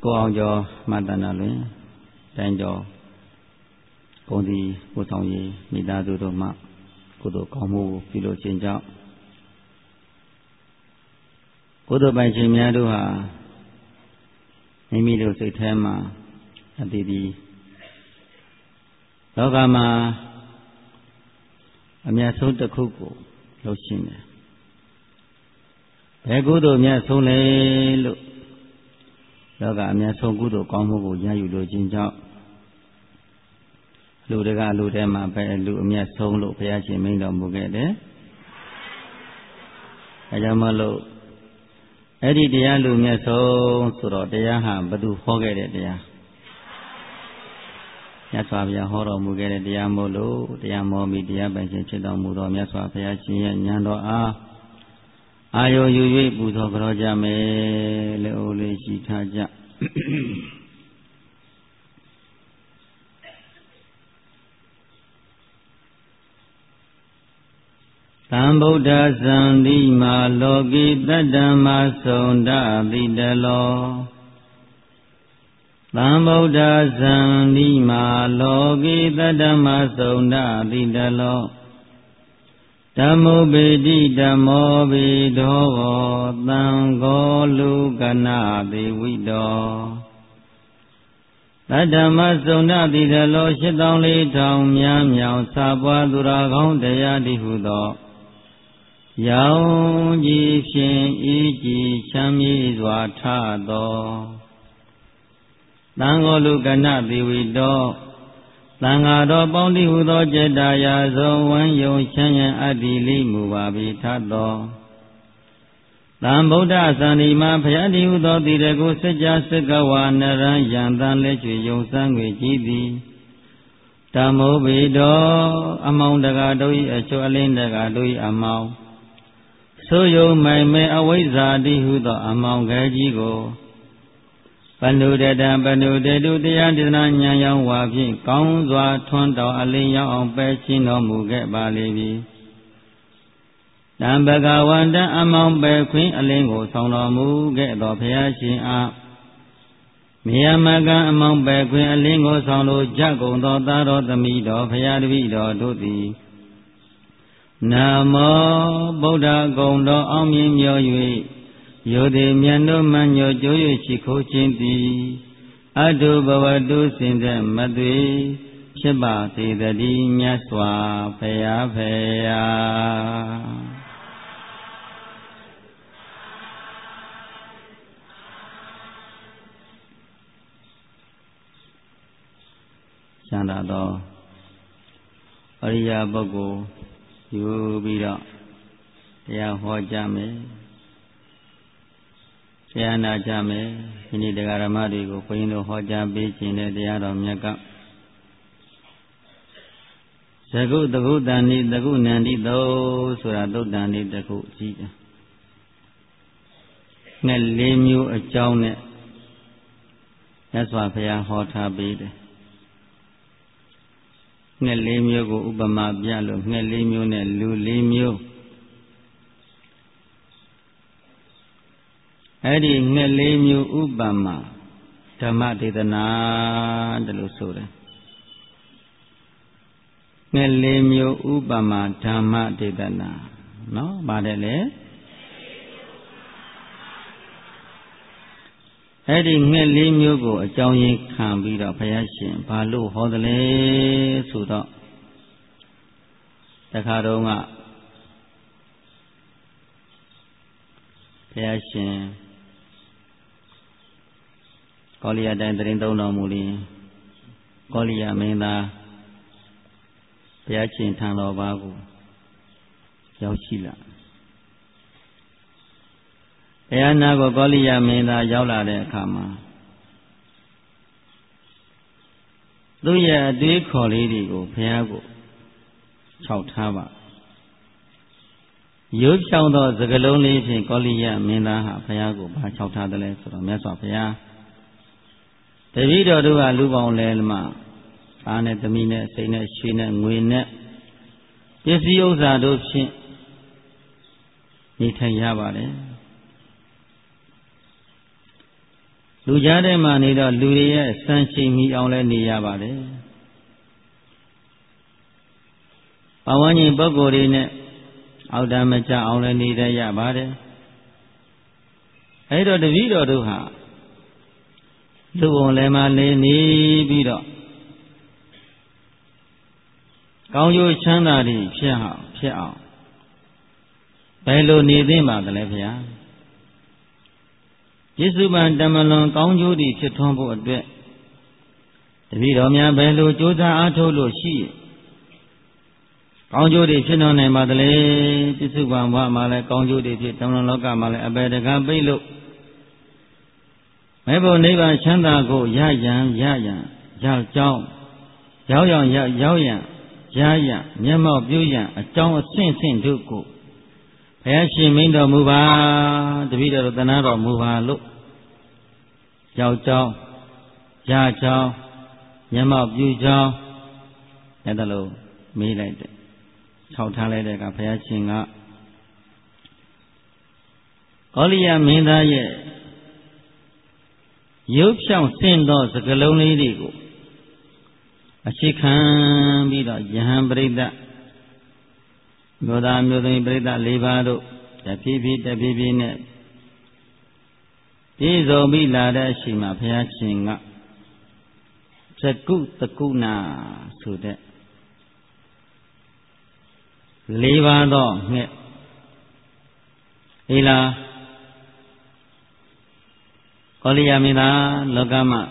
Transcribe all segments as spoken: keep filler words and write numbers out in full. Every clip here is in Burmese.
ကိုအောင်ကျော်မတနာလွင်တိုင်းကျော်ကုံစီကိုဆောင်ရည်မိသားစုတို့မှကုသိုလ်ကောင်းမှုပြုလို့ခြင်းကြောင့်ကုသိုလ်ပိုင်ရှင်များတို့ဟာမိမိတို့စိတ်ထဲမှာအတည်တည်လောကမှာအမြတ်ဆုံးတစ်ခုကိုလှုပ်ရှင်တယ်ဘယ်ကုသိုလ်မြတ်ဆုံးလဲလို့လောကအမြတ်ဆုံးကုသိုလ်ကောင်းမှုကိုရယူလိုခြင်းကြောင့်လူတကာလူထဲမှာပဲလူအမြတ်ဆုံးလို့ဘုရားရှင်မိန့်တော်မူခဲ့တယ်အဲကြောင့်မလို့အဲ့ဒီတရားလူမြတ်ဆုံးဆိုတော့တရားဟာဘယ်သူဟောခဲ့တဲ့တရားမြတ်စွာဘုရားဟောတော်မူခဲ့တဲ့တရားမို့လို့တရားမောမိတရားပိုင်ရှင်ဖြစ်တော်မူသောမြတ်စွာဘုရားရှင်ရဲ့ဉာဏ်တော်အားအာယုယူ၍ပူဇော်ကြောကြမယ်လေအိုလေးရှိထားကြသံဗုဒ္ဓဇံတိမာလောကိတတ္တမသုံဒတိတလောသံဗုဒ္ဓဇံတိမာလောကိတတ္တမသုံဒတိတလောဓမ္မုပေတိဓမ္မောဘိဒောသံဃောလူကနာတိဝိတောတတ္တမသုံဒတိတလောရှစ်တောင်းလေးထောင်များမြောင်စာပွားသူရာကောင်းတရားတိဟုသောရောင်ကြီးဖြင့်ဤကြည်ချမ်းမြေ့စွာထသောသံဃောလူကနတိဝိတောသံဃာတော်ပေါင်းတိဟုသောចេတ္တာယာဆုံးဝမ်းယုံချမ်းရန်အတ္တိလိမူပါဘိထသောသံဗုဒ္ဓသန္တိမဘုရားတိဟုသောတိရကုစัจ जा စကဝါနရံယံတန်လက်ချွေယုံစံငွေကြည်သည်ဓမ္မောဘိတောအမောင်တကာတို့၏အချို့အလင်းတကာတို့၏အမောင်ဆိုယုံမိုင်မဲအဝိဇ္ဇာတိဟုသောအမောင်ခဲကြီးကိုပဏုတတံပဏုတေတုတရားဒေသနာဉာဏ်ရောက်ဝါဖြင့်ကောင်းစွာထွန်းတောင်အလင်းရောက်အောင်ပဲရှင်းတော်မူခဲ့ပါလေပြီတံဘဂဝန္တအမောင်ပဲခွင်းအလင်းကိုဆောင်တော်မူခဲ့သောဘုရားရှင်အားမြေယမကံအမောင်ပဲခွင်းအလင်းကိုဆောင်လို့ကြကုန်သောသာတော်သမီးတော်ဘုရားတပည့်တော်တို့သည်နမောဗုဒ္ဓဂုဏ်တော်အောင်မြင်မြော်၍ယောတိမြတ်တို့မှညို့ကြိုး၍ရှိခိုးခြင်းသည်အတုဘဝတုစင်တဲ့မသွေဖြစ်ပါသေးတည်းမြတ်စွာဘုရားဖေယာချမ်းသာသောအရိယာပုဂ္ဂိုလ်ယူပြီးတော့တရားဟောကြမယ်တရားနာကြမယ်ဒီနေ့တရားဓမ္မတွေကိုဘုန်းကြီးတို့ဟောကြားပေးခြင်းတဲ့တရားတော်မြတ်ကသကုတကုတန်ဤတကုနန္တိသောဆိုတာသုတ်တန်ဤတကုကြည့်တယ်ငှက်လေးမျိုးအကြောင်းနဲ့မြတ်စွာဘုရားဟောထားပေးတယ်ငှက်လေးမျိုးကိုဥပမာပြလို့ငှက်လေးမျိုးနဲ့လူလေးမျိုးအဲ့ဒီငှက်လေးမျိုးဥပမာဓမ္မဒေသနာတလို့ဆိုတယ်ငှက်လေးမျိုးဥပမာဓမ္မဒေသနာနော်ပါတယ်လေအဲ့ဒီငှက်လေးမျိုးကိုအကြောင်းရင်းခံပြီးတော့ဘုရားရှင်ဘာလို့ဟောသလဲဆိုတော့တခါတော့ကဘုရားရှင်ကောလိယတိုင်းတရင်သုံးတော်မူလျင်ကောလိယမင်းသားဘုရားရှင်ထံတော်ဘာကိုရောက်ရှိလာဘုရားနာကိုကောလိယမင်းသားရောက်လာတဲ့အခါမှာသူ့ရဲ့အတွေးခေါ်လေးတွေကိုဘုရားကိုခြောက်ထားပါရုပ်ချောင်းသောစကလုံးလေးဖြင့်ကောလိယမင်းသားဟာဘုရားကိုဘာခြောက်ထားသလဲဆိုတော့မြတ်စွာဘုရားတပည့်တော်တို့ကလူပေါင်းလဲမှအားနဲ့သမီးနဲ့စိတ်နဲ့ရွှေနဲ့ငွေနဲ့ပစ္စည်းဥစ္စာတို့ဖြင့်နေထိုင်ရပါတယ်လူကြားထဲမှာနေတော့လူတွေရဲ့စံချိန်မီအောင်လဲနေရပါတယ်ပဝန်းကျင်ပုဂ္ဂိုလ်တွေနဲ့အောက်တမကြအောင်လဲနေတတ်ရပါတယ်အဲ့တော့တပည့်တော်တို့ဟာလူုံလည်းမှနေနေပြီးတော့ကောင်းကျိုးချမ်းသာတွေဖြစ်အောင်ဖြစ်အောင်ဘယ်လိုနေသင့်ပါသလဲဗျာပြစ္ဆုပန်တမလွန်ကောင်းကျိုးတွေဖြစ်ထွန်းဖို့အတွက်တပည့်တော်များဘယ်လိုကြိုးစားအားထုတ်လို့ရှိကောင်းကျိုးတွေဖြစ်တော်နိုင်ပါသလဲပြစ္ဆုပန်ဘဝမှာလည်းကောင်းကျိုးတွေဖြစ်တမလွန်လောကမှာလည်းအပေတကားပိတ်လို့မေဖို့နိဗ္ဗာန်ချမ်းသာကိုရရန်ရရန်ရောက်ကြောင်းရောက်ရောက်ရောက်ရောက်ရန်ရရန်မျက်မှောက်ပြုရန်အကြောင်းအဆင့်ဆင့်တို့ကိုဘုရားရှင်မိန့်တော်မူပါတပည့်တော်သနာတော်မူပါလို့ရောက်ကြောင်းရကြောင်းမျက်မှောက်ပြုကြောင်းအဲ့ဒါလို့မေးလိုက်တယ်ထောက်ထားလိုက်တဲ့ကဘုရားရှင်ကကောလိယမင်းသားရဲ့ရုပ်ဖြောင့်ဆင့်သောစကလုံးလေးတွေကိုအခြေခံပြီးတော့ယဟန်ပရိသတ်မျိုးသားမျိုးသမီးပရိသတ်၄ပါးတို့တဖြည်းဖြည်းတဖြည်းဖြည်းနဲ့ပြည့်စုံပြီးလာတဲ့အချိန်မှာဘုရားရှင်ကသကုတကုဏဆိုတဲ့၄ပါးသောငှက်ဟေးလားကောလိယမင်းသားလောကမှာ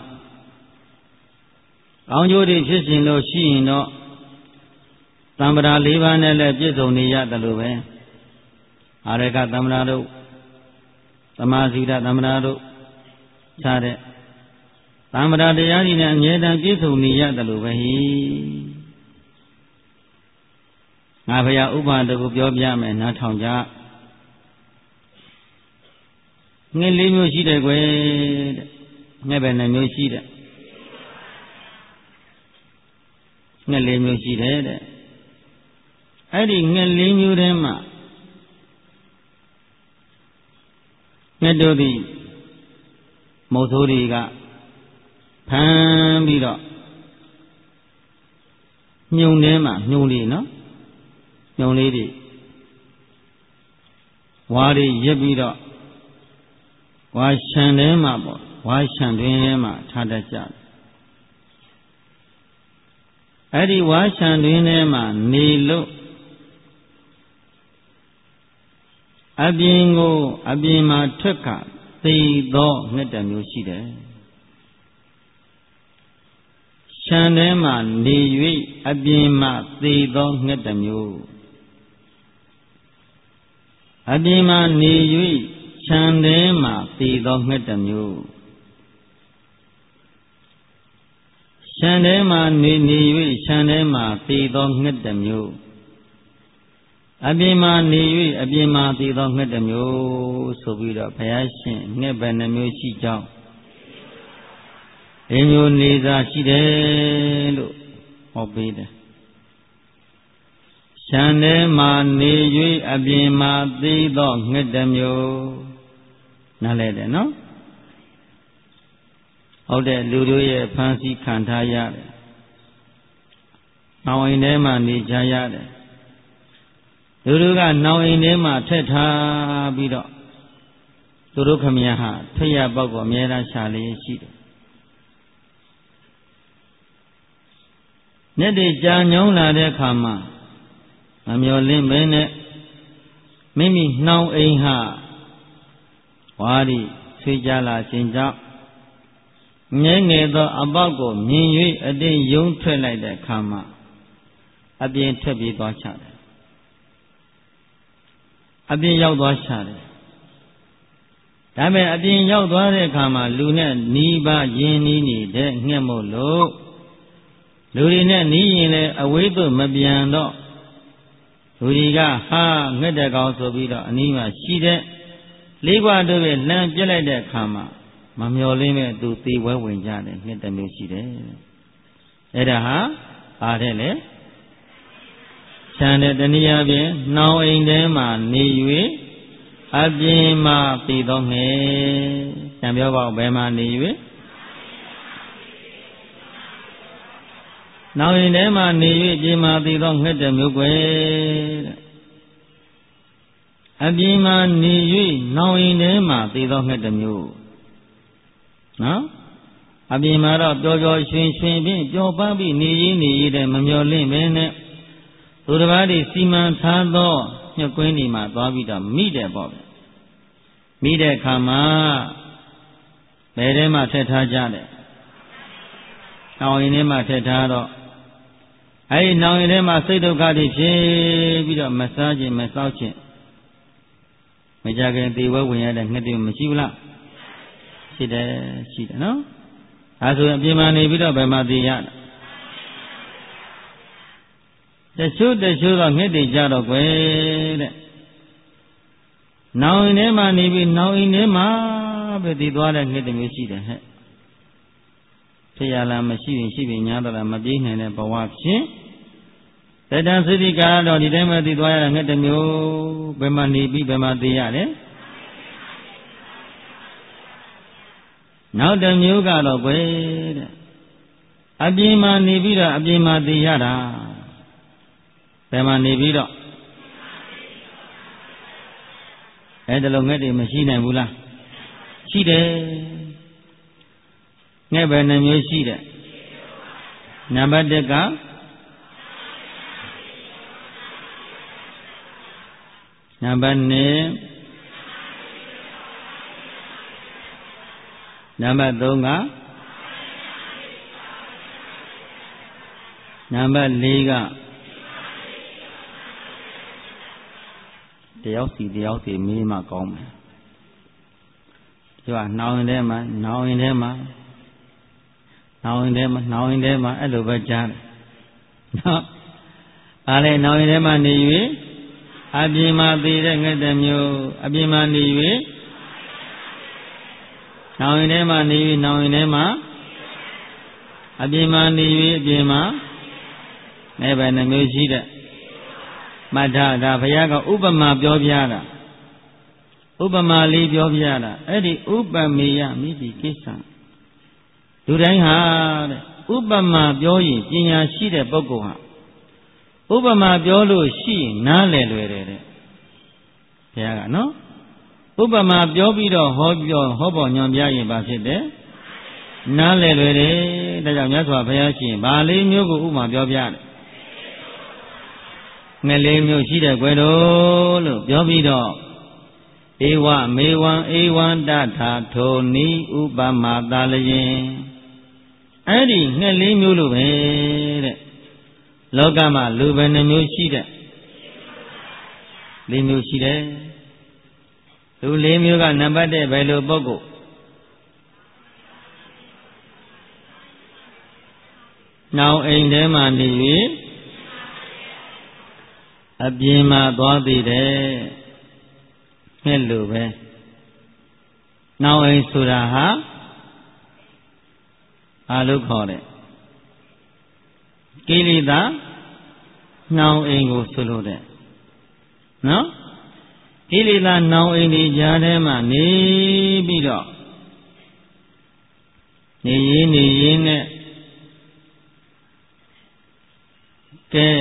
ကောင်းကျိုးတွေဖြစ်ရှင်လို့ရှိရင်တော့သံဗရာ၄ပါးနဲ့လည်းပြည့်စုံနေရတယ်လို့ပဲအာရကသံဗရာတို့သမာဇိဒသံဗရာတို့ခြားတဲ့သံဗရာတရားတွေနဲ့အမြဲတမ်းပြည့်စုံနေရတယ်လို့ပဲဟိငါဘုရားဥပမာတကူပြောပြမယ်နားထောင်ကြငှက်လေးမျိုးရှိတယ်ကွယ်တဲ့ငှက်ပဲနှမျိုးရှိတယ်ငှက်လေးမျိုးရှိတယ်တဲ့အဲ့ဒီငှက်လေးမျိုးထဲမှာငှက်တို့သည်မုတ်ဆိုးတွေကဖမ်းပြီးတော့ညုံထဲမှာညုံလေးနော်ညုံလေးတွေဝါးတွေရက်ပြီးတော့ဝါရှံထဲမှာပေါ့ဝါရှံတွင်ထဲမှာထားတတ်ကြတယ်အဲ့ဒီဝါရှံတွင်ထဲမှာနေလို့အပြင်ကိုအပြင်မှာထွက်ကသိသောငှက်တမျိုးရှိတယ်ရှံထဲမှာနေ၍အပြင်မှာသိသောငှက်တမျိုးအပြင်မှာနေ၍ခြံထဲမှာသိသောငှက်တမျိုးခြံထဲမှာနေနေ၍ခြံထဲမှာသိသောငှက်တမျိုးအပြင်မှာနေ၍အပြင်မှာသိသောငှက်တမျိုးဆိုပြီးတော့ဘုရားရှင်ငှက်ပဲနှမျိုးရှိကြောင်းအမျိုးနေသာရှိတယ်လို့ဟောပေးတယ်ခြံထဲမှာနေ၍အပြင်မှာသိသောငှက်တမျိုးနားလဲတယ်နော်ဟုတ်တယ်လူတို့ရဲ့ဖန်ဆီးခံထားရတယ်။နောင်အိမ်ထဲမှာနေကြရတယ်။လူတို့ကနောင်အိမ်ထဲမှာထက်ထားပြီးတော့သူတို့ခမည်းဟာထွေရပေါက်ကိုအမြဲတမ်းရှာလေးရှိတယ်။နေ့တည်းကြာညောင်းလာတဲ့အခါမှာမမျော်လင့်ပဲနဲ့မိမိနှောင်အိမ်ဟာဝါရီဆွေးကြလာခြင်းကြောင့်ငဲငယ်သောအပေါက်ကိုမြင်၍အတင်းယုံထွက်လိုက်တဲ့အခါမှာအပြင်ထွက်ပြေးသွားချတယ်အပြင်ရောက်သွားချတယ်ဒါပေမဲ့အပြင်ရောက်သွားတဲ့အခါမှာလူနဲ့နီးပါးယဉ်နီးနေတဲ့ငှက်မို့လို့လူတွေနဲ့နီးရင်လည်းအဝေးသို့မပြန်တော့လူတွေကဟာငှက်တဲ့ကောင်ဆိုပြီးတော့အနီးမှာရှိတဲ့လေးခွတို့ပဲလမ်းပြစ်လိုက်တဲ့အခါမှာမမျော်လင့်မဲ့သူသေဝဲဝင်ကြတယ်ငှက်တစ်မျိုးရှိတယ်အဲ့ဒါဟာအားတဲ့လေခြံတဲ့တနည်းအားဖြင့်နှောင်အိမ်ထဲမှာနေ၍အပြင်မှာပြီးသောငှက်ပြန်ပြောပါဦးဘယ်မှာနေ၍နောင်ရင်ထဲမှာနေ၍ပြင်မာသိသောငှက်တစ်မျိုးကွယ်တဲ့အပြင်မှာနေ၍နောင်ရင်ထဲမှာသိသောငှက်တစ်မျိုးနော်အပြင်မှာတော့ပျော်ပျော်ရွှင်ရွှင်ဖြင့်ပျော်ပါပြီးနေရင်းနေရတဲ့မမျော်လင့်ပဲနဲ့သူတစ်ပါးဒီစီမံထားသောညှက်ကွင်းဒီမှာသွားပြီးတော့မိတယ်ပေါ့မိတဲ့အခါမှာဘယ်ထဲမှာထည့်ထားကြတယ်နောင်ရင်ထဲမှာထည့်ထားတော့အဲဒီနောင်ရင်ထဲမှာစိတ်ဒုက္ခတွေဖြစ်ပြီးတော့မစားခြင်းမစောက်ခြင်းမကြခင်သေဝဲဝင်ရတဲ့ငှက်တွေမရှိဘူးလားရှိတယ်ရှိတယ်နော်ဒါဆိုရင်အပြင်မှာနေပြီးတော့ဘယ်မှာသေရတချို့တချို့တော့ငှက်တွေကြတော့ကွယ်တဲ့နောင်ရင်ထဲမှာနေပြီးနောင်ရင်ထဲမှာပဲသေသွားတဲ့ငှက်တွေမျိုးရှိတယ်ဟဲ့ဖြစ်ရလားမရှိရင်ရှိပြီညာတော့လားမပြေးနိုင်တဲ့ဘဝဖြင့်တတံသုတိကာတော့ဒီတိုင်းမှာသေသွားရတဲ့ငှက်တွေမျိုးဘယ်မှာနေပြီးဘယ်မှာသေရတယ်နောက်တစ်မျိုးကတော့ကွယ်တဲ့အပြင်မှာနေပြီးတော့အပြင်မှာသေရတာဘယ်မှာနေပြီးတော့အဲ့ဒါလိုငှက်တွေမရှိနိုင်ဘူးလားရှိတယ်ငှက်ပဲနှမျိုးရှိတယ်နံပါတ်တစ်ကနံပါတ်နှစ်နံပါတ်သုံးကနံပါတ်လေးကတယောက်စီတယောက်စီမေးမှကောင်းမယ်ဒီကနှောင်ရင်ထဲမှာနှောင်ရင်ထဲမှာနှောင်ရင်ထဲမှာနှောင်ရင်ထဲမှာအဲ့လိုပဲကြားတယ်နော်အားလည်းနှောင်ရင်ထဲမှာနေ၍အပြင်မှာသေတဲ့ငှက်တစ်မျိုးအပြင်မှာနေ၍နှောင်ရင်ထဲမှာနေ၍နှောင်ရင်ထဲမှာအပြင်မှာနေ၍အပြင်မှာအဲ့ဘယ်နှမျိုးရှိတဲ့မတ္ထဒါဘုရားကဥပမာပြောပြတာဥပမာလေးပြောပြတာအဲ့ဒီဥပမေယမိတိကိစ္စလူတိုင်းဟာတဲ့ဥပမာပြောရင်ပညာရှိတဲ့ပုဂ္ဂိုလ်ဟာဥပမာပြောလို့ရှိရင်နားလည်လွယ်တယ်တဲ့ဘုရားကနော်ဥပမာပြောပြီးတော့ဟောပြောဟောပေါ်ညွှန်ပြရင်ဘာဖြစ်တယ်နားလည်လွယ်တယ်ဒါကြောင့်မြတ်စွာဘုရားရှင်ဗာလေးမျိုးကိုဥပမာပြောပြတယ်ငှက်လေးမျိုးရှိတဲ့ကွယ်တော်လို့ပြောပြီးတော့ဧဝမေဝံဧဝံတထာထိုနိဥပမာသာလျင်အဲ့ဒီငှက်လေးမျိုးလို့ပဲတဲ့လောကမှာလူပဲနှမျိုးရှိတဲ့လေးမျိုးရှိတယ်လူလေးမျိုးကနံပါတ်တစ်ဘယ်လိုပုဂ္ဂိုလ်နောင်အိမ်ထဲမှာနေ၍အပြင်မှာသွားသေးတယ်ငှက်လိုပဲနောင်အိမ်ဆိုတာဟာအားလို့ခေါ်တယ်ကိလေသာနှောင်အိမ်ကိုဆိုလို့တဲ့နော်ကိလေသာနှောင်အိမ်ဒီကြားထဲမှာနေပြီးတော့နေရင်းနေရင်းနဲ့ကဲ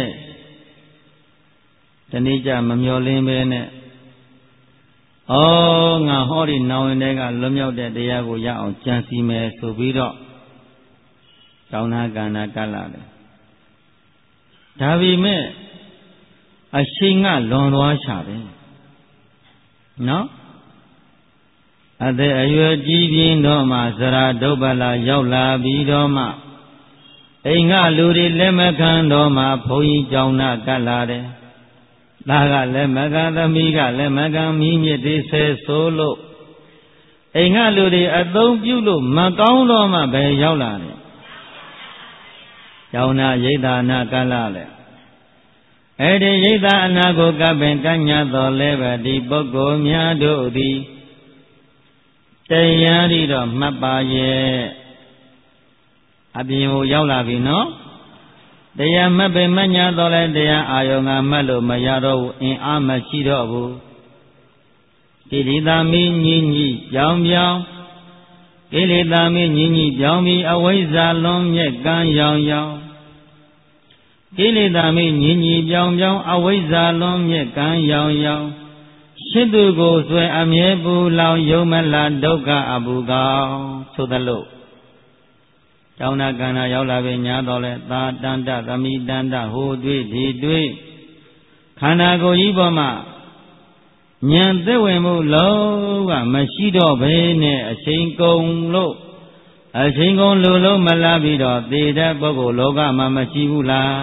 တနေ့ကျမမျောလင်းပဲနဲ့ဩငါဟောဒီနောင်ရင်တွေကလွတ်မြောက်တဲ့တရားကိုရအောင်ကြံစီမယ်ဆိုပြီးတော့တောင်းနာကန္နာကပ်လာတယ်ဒါပေမဲ့အရှိန်ကလွန်သွားချပဲနော်အသက်အရွယ်ကြီးပြင်းတော့မှဇရာဒုပ္ပလာရောက်လာပြီးတော့မှအိမ်ကလူတွေလက်မခံတော့မှဘုန်းကြီးကြောင်းနာကပ်လာတယ်သားကလက်မခံသမီးကလက်မခံမိမြစ်တွေဆဲဆိုးလို့အိမ်ကလူတွေအသုံးပြုလို့မကောင်းတော့မှပဲရောက်လာတယ်ကြောင်းနာရိတ်သာနာကပ်လာလေအဲ့ဒီရိတ်သာအနာကိုကပ်ပင်ကညတော်လဲပဲဒီပုဂ္ဂိုလ်များတို့သည်တရားဤတော့မှတ်ပါရဲ့အပြင်ကိုရောက်လာပြီနော်တရားမှတ်ပင်မညာတော်လဲတရားအာယုံကမှတ်လို့မရတော့ဘူးအင်အားမရှိတော့ဘူးဒီဒီသာမီညီညီကြောင်ပြောင်ကိလေသာမင်းညင်ညင်ပြောင်းပြီးအဝိဇ္ဇာလွန်မြက်ကံရောင်ရောင်ကိလေသာမင်းညင်ညင်ပြောင်းပြောင်းအဝိဇ္ဇာလွန်မြက်ကံရောင်ရောင်ရှိသူကိုဆွဲအမြဲပူလောင်ယုံမလာဒုက္ခအပူကောင်ဆိုသလိုကျောင်းနာကန္နာရောက်လာပြီညာတော်လဲသာတန္တသမိတန္တဟိုတွေ့ဒီတွေ့ခန္ဓာကိုယ်ကြီးပေါ်မှာဉာဏ်သက်ဝင်မှုလုံးဝမရှိတော့ဘဲနဲ့အချိန်ကုန်လို့အချိန်ကုန်လူလုံးမလာပြီးတော့သေတဲ့ပုဂ္ဂိုလ်လောကမှာမရှိဘူးလား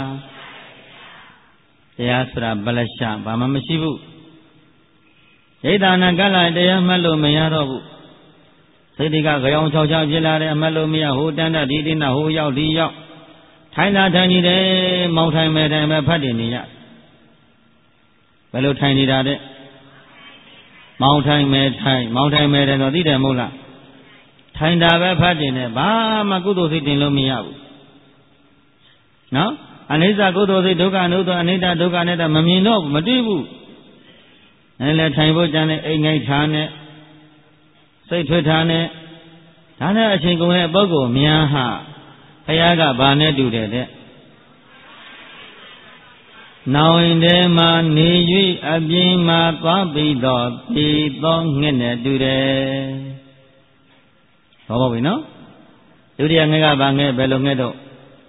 တရားဆိုတာဗလရှဘာမှမရှိဘူးဣဒ္ဓနာကလည်းတရားမှတ်လို့မရတော့ဘူးစိတ်တွေကကြောင်ချောက်ချောက်ဖြစ်လာတယ်အမှတ်လို့မရဟိုတန်းတဒီတင်းဟိုရောက်ဒီရောက်ထိုင်လာထိုင်နေတယ်မောင်းထိုင်မဲ့တိုင်ပဲဖတ်တယ်နေရဘယ်လိုထိုင်နေတာတဲ့မောင်းထိုင်မဲ့ထိုင်မောင်းထိုင်မဲ့တယ်တော့သိတယ်မဟုတ်လားထိုင်တာပဲဖတ်တယ်နဲ့ဘာမှကုသိုလ်စိတ်တင်လို့မရဘူးနော်အနိစ္စကုသိုလ်စိတ်ဒုက္ခအနုတ္တအနိစ္စဒုက္ခနဲ့တော့မမြင်တော့ဘူးမတွေ့ဘူးအဲလဲထိုင်ဖို့ကြံတဲ့အိမ်ငိုက်ထားနဲ့စိတ်ထွေးထားနဲ့ဒါနဲ့အချိန်ကုန်တဲ့ပုဂ္ဂိုလ်များဟာဘုရားကဘာနဲ့တူတယ်တဲ့နောင်ရင်ထဲမှာနေ၍အပြင်မှာသွားပြီးတော့ပြေသောငှက်နဲ့တူတယ်ဟောပါပြီနော်ဒုတိယငှက်ကဘာငှက်ဘယ်လိုငှက်တော့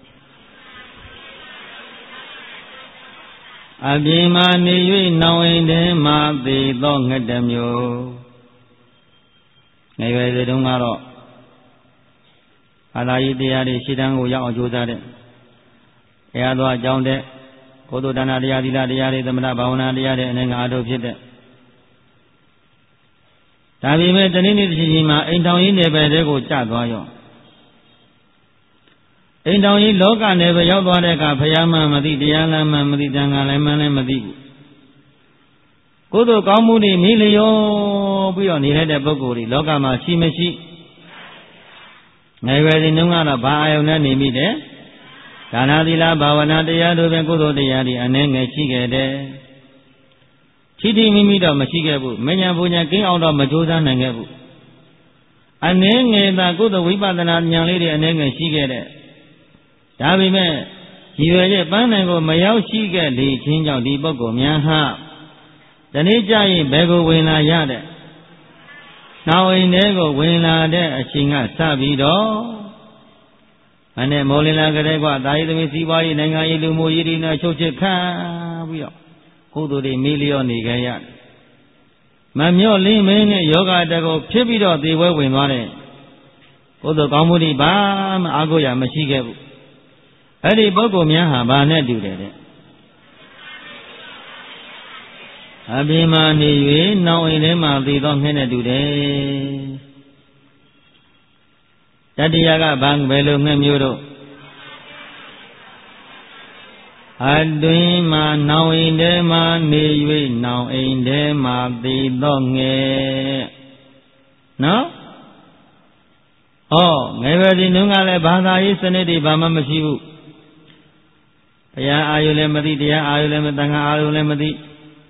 အပြင်မှာနေ၍နောင်ရင်ထဲမှာသေသောငှက်တစ်မျိုးငယ်ရွယ်စဉ်တုန်းကတော့အာသာယတရားတွေရှေ့တန်းကိုရောက်အောင်ကြိုးစားတဲ့တရားတော်အကြောင်းတဲ့ဘုဒ္ဓဒါနတရားသီလတရားတွေသမထဘာဝနာတရားတွေအနေငါအထုတ်ဖြစ်တဲ့ဒါပေမဲ့တနည်းနည်းတစ်ချိန်မှာအိမ်ထောင်ကြီးနယ်ပယ်တွေကိုကျသွားရောအိမ်ထောင်ကြီးလောကနယ်ပယ်ရောက်သွားတဲ့အခါဘုရားမှမသိတရားလည်းမှမသိတန်ခါလည်းမှလည်းမသိဘူးကုသိုလ်ကောင်းမှုတွေမိလျောပြီးတော့နေတဲ့ပုဂ္ဂိုလ်တွေလောကမှာရှိမရှိငယ်ရွယ်စဉ်တုန်းကတော့ဘာအာယုန်နဲ့နေမိတယ်ဒါနသီလဘာဝနာတရားတို့ပဲကုသိုလ်တရားတွေအနည်းငယ်ရှိခဲ့တယ်ထီထီမိမိတော့မရှိခဲ့ဘူးမညာပူညာကင်းအောင်တော့မကြိုးစားနိုင်ခဲ့ဘူးအနည်းငယ်သာကုသိုလ်ဝိပဿနာဉာဏ်လေးတွေအနည်းငယ်ရှိခဲ့တဲ့ဒါပေမဲ့ရည်ရွယ်ချက်ပန်းနိုင်ကိုမရောက်ရှိခဲ့လေခြင်းကြောင့်ဒီပုဂ္ဂိုလ်များဟာဒီနေ့ကျရင်ဘယ်ကိုဝင်လာရတဲ့နောင်အိမ်ထဲကိုဝင်လာတဲ့အချိန်ကစပြီးတော့အနဲ့မောလင်လာကြတဲ့ကွာတာယိသမီးစီးပွားရေးနိုင်ငံရေးလူမှုရေးတွေနဲ့ချုပ်ချစ်ခံပြီးတော့ကုသိုလ်တွေမေးလျော့နေကြရတယ်မမျော့လင်းမင်းနဲ့ယောဂတကောဖြစ်ပြီးတော့သေပွဲဝင်သွားတယ်ကုသိုလ်ကောင်းမှုတွေဘာမှအားကိုးရမရှိခဲ့ဘူးအဲ့ဒီပုဂ္ဂိုလ်များဟာဘာနဲ့တူတယ်တဲ့အပြင်မှာနေ၍နောင်အိမ်ထဲမှာသေသောငှက်နဲ့တူတယ်တတိယကဘာဘယ်လိုငှက်မျိုးတော့အတွင်းမှာနောင်အိမ်ထဲမှာနေ၍နောင်အိမ်ထဲမှာသေသောငှက်နော်ဟောငယ်ပဲဒီနှုန်းကလည်းဘာသာရေးစနစ်တွေဘာမှမရှိဘူးဘုရားအာယုလည်းမသိတရားအာယုလည်းမသံဃာအာယုလည်းမသိ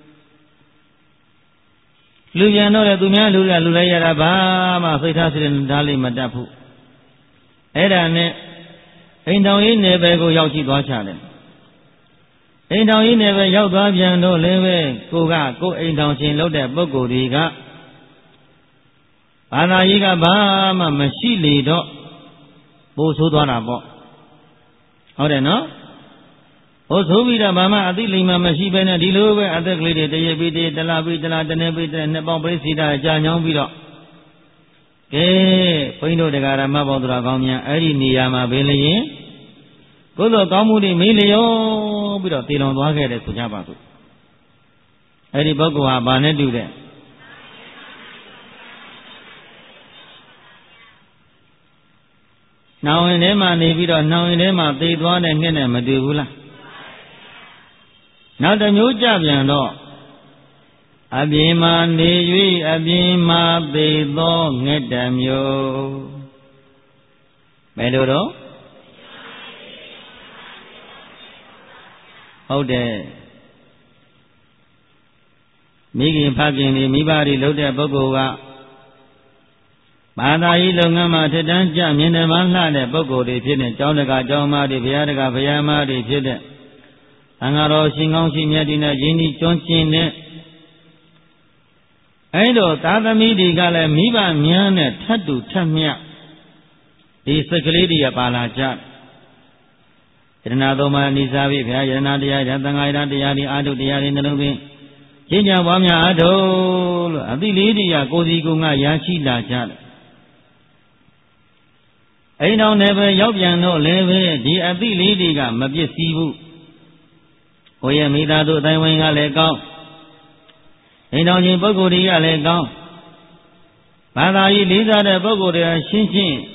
လူပြန်တော့လေသူများလူကလူလိုက်ရတာဘာမှစိတ်ထားစိတ်ဓာတ်လေးမတတ်ဘူးအဲ့ဒါနဲ့အိမ်တော်ကြီးနယ်ပယ်ကိုရောက်ရှိသွားချတယ်အိမ်တော်ကြီးနယ်ပယ်ရောက်သွားပြန်တော့လည်းပဲကိုကကိုအိမ်တော်ရှင်လုပ်တဲ့ပုဂ္ဂိုလ်တွေကဘာသာရေးကဘာမှမရှိလေတော့ပို့ဆိုးသွားတာပေါ့ဟုတ်တယ်နော်ဟိုဆိုပြီးတော့ဘာမှအသိလိမ္မာမရှိဘဲနဲ့ဒီလိုပဲအသက်ကလေးတွေတရပြီးတရတလားပြီးတလားတနေ့ပြီးတနေ့နှစ်ပေါင်းပြိစိတာကြာညောင်းပြီးတော့ကဲဘုန်းကြီးတို့တရားဓမ္မပေါင်းသူတော်ကောင်းများအဲ့ဒီနေရာမှာဘယ်လျင်ကုသိုလ်ကောင်းမှုတွေမေးလျောပြီးတော့တည်လွန်သွားခဲ့တယ်ဆိုကြပါစို့အဲ့ဒီပုဂ္ဂိုလ်ဟာဘာနဲ့တူတဲ့နှောင်ရင်ထဲမှာနေပြီးတော့နှောင်ရင်ထဲမှာသေသွားတဲ့ငှက်နဲ့မတူဘူးလားနောက်တစ်မျိုးကြပြန်တော့အပြင်မှာနေ၍အပြင်မှာသေသောငှက်တစ်မျိုးဘယ်လိုတော့ဟုတ်တယ်မိခင်ဖခင်တွေမိဘတွေလုပ်တဲ့ပုဂ္ဂိုလ်ကဘာသာရေးလုပ်ငန်းမှာထက်တန်းကျမြင်တယ်မှလှတဲ့ပုဂ္ဂိုလ်တွေဖြစ်တဲ့ကျောင်းတကာကျောင်းမတွေဘုရားတကာဘုရားမတွေဖြစ်တဲ့သံဃာတော်ရှင်ကောင်းရှင်မြတ်တွေနဲ့ယဉ်ဤကျွမ်းကျင်တဲ့အဲ့တော့သာသမီတွေကလည်းမိဘများနဲ့ထပ်တူထပ်မြတ်ဒီစက်ကလေးတွေကပါလာကြယတနာတော်မှာနေစားပြီးဘုရားယတနာတရားယတန်ဃာယတတရားဒီအာထုတရားတွေနှလုံးသွင်းကျင့်ကြံပွားများအားထုတ်လို့အသိလေးတွေကကိုယ်စီကိုယ်ငါရရှိလာကြတယ်အိမ်တော်နယ်ပဲရောက်ပြန်တော့လည်းပဲဒီအသိလေးတွေကမပြည့်စည်ဘူးကိုယ့်ရဲ့မိသားစုအတိုင်းဝိုင်းကလည်းကောင်းအိမ်တော်ချင်းပုဂ္ဂိုလ်တွေကလည်းကောင်းဘာသာရေးလေးစားတဲ့ပုဂ္ဂိုလ်တွေရှင်းရှင်း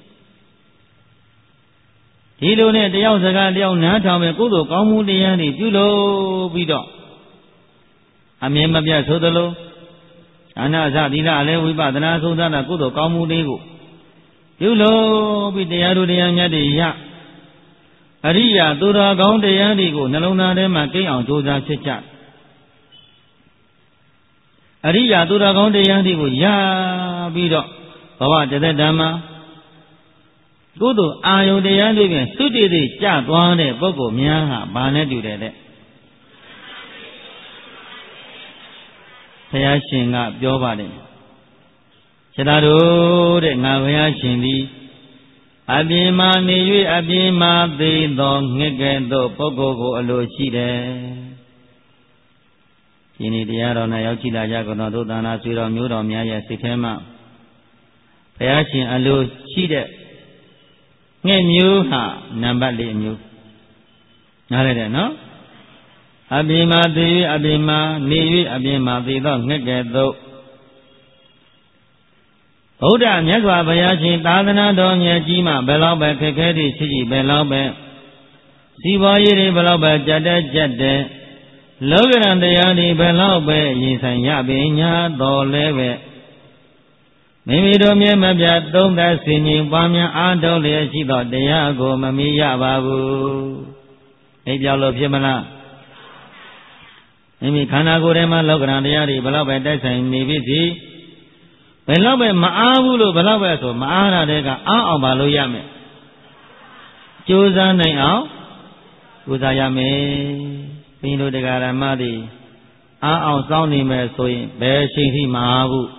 ဒီလိုနဲ့တယောက်စကားတယောက်နားထောင်ပဲကုသိုလ်ကောင်းမှုတရားတွေပြုလို့ပြီးတော့အမြဲမပြတ်ဆိုသလိုအနာသသီလအလဲဝိပဿနာသုံးသတာကုသိုလ်ကောင်းမှုတွေကိုပြုလို့ပြီးတရားတို့တရားမြတ်တွေရအရိယာသူတော်ကောင်းတရားတွေကိုနှလုံးသားထဲမှာကိန်းအောင်ကြိုးစားဖြစ်ကြအရိယာသူတော်ကောင်းတရားတွေကိုရပြီးတော့ဘဝတသက်ဓမ္မကုသိုလ်အာယုန်တရားတွေဖြင့်သုတိတိကျသွားတဲ့ပုဂ္ဂိုလ်များဟာဘာနဲ့တူတယ်တဲ့ဘုရားရှင်ကပြောပါတယ်ခြေသားတို့တဲ့ငါဘုရားရှင်သည်အပြင်မှာနေ၍အပြင်မှာသိသောငှက်ကဲ့သို့ပုဂ္ဂိုလ်ကိုအလိုရှိတယ်ဒီနေ့တရားတော်နဲ့ရောက်ကြည်လာကြကုန်သောသာနာဆွေတော်မျိုးတော်များရဲ့စိတ်ထဲမှာဘုရားရှင်အလိုရှိတဲ့ငှက်မျိုးဟာနံပါတ်လေးအမျိုးနားလည်တယ်နော်အပြင်မှာသိ၍အပြင်မှာနေ၍အပြင်မှာသိသောငှက်ကဲ့သို့ဗုဒ္ဓမြတ်စွာဘုရားရှင်သာသနာတော်မြတ်ကြီးမှာဘယ်လောက်ပဲခက်ခဲတွေရှိရှိဘယ်လောက်ပဲစီးပွားရေးတွေဘယ်လောက်ပဲကြက်တဲ့ကြက်တဲ့လောကရန်တရားတွေဘယ်လောက်ပဲရင်ဆိုင်ရပင်ညာတော်လဲပဲမိမိတို့မြဲမပြတ်သုံးသပ်ဆင်ခြင်ပွားများအားထုတ်လျက်ရှိသောတရားကိုမမီရပါဘူးအိပ်ပြောက်လို့ဖြစ်မလားမိမိခန္ဓာကိုယ်ထဲမှာလောကရန်တရားတွေဘယ်လောက်ပဲတိုက်ဆိုင်နေပြီစီဘယ်လောက်ပဲမအားဘူးလို့ဘယ်လောက်ပဲဆိုမအားရတဲ့ကအားအောင်ပါလို့ရမယ်ကြိုးစားနိုင်အောင်ကြိုးစားရမယ်ဘင်းတို့တရားဓမ္မတွေအားအောင်စောင့်နေမယ်ဆိုရင်ဘယ်ချိန်ထိမအားဘူး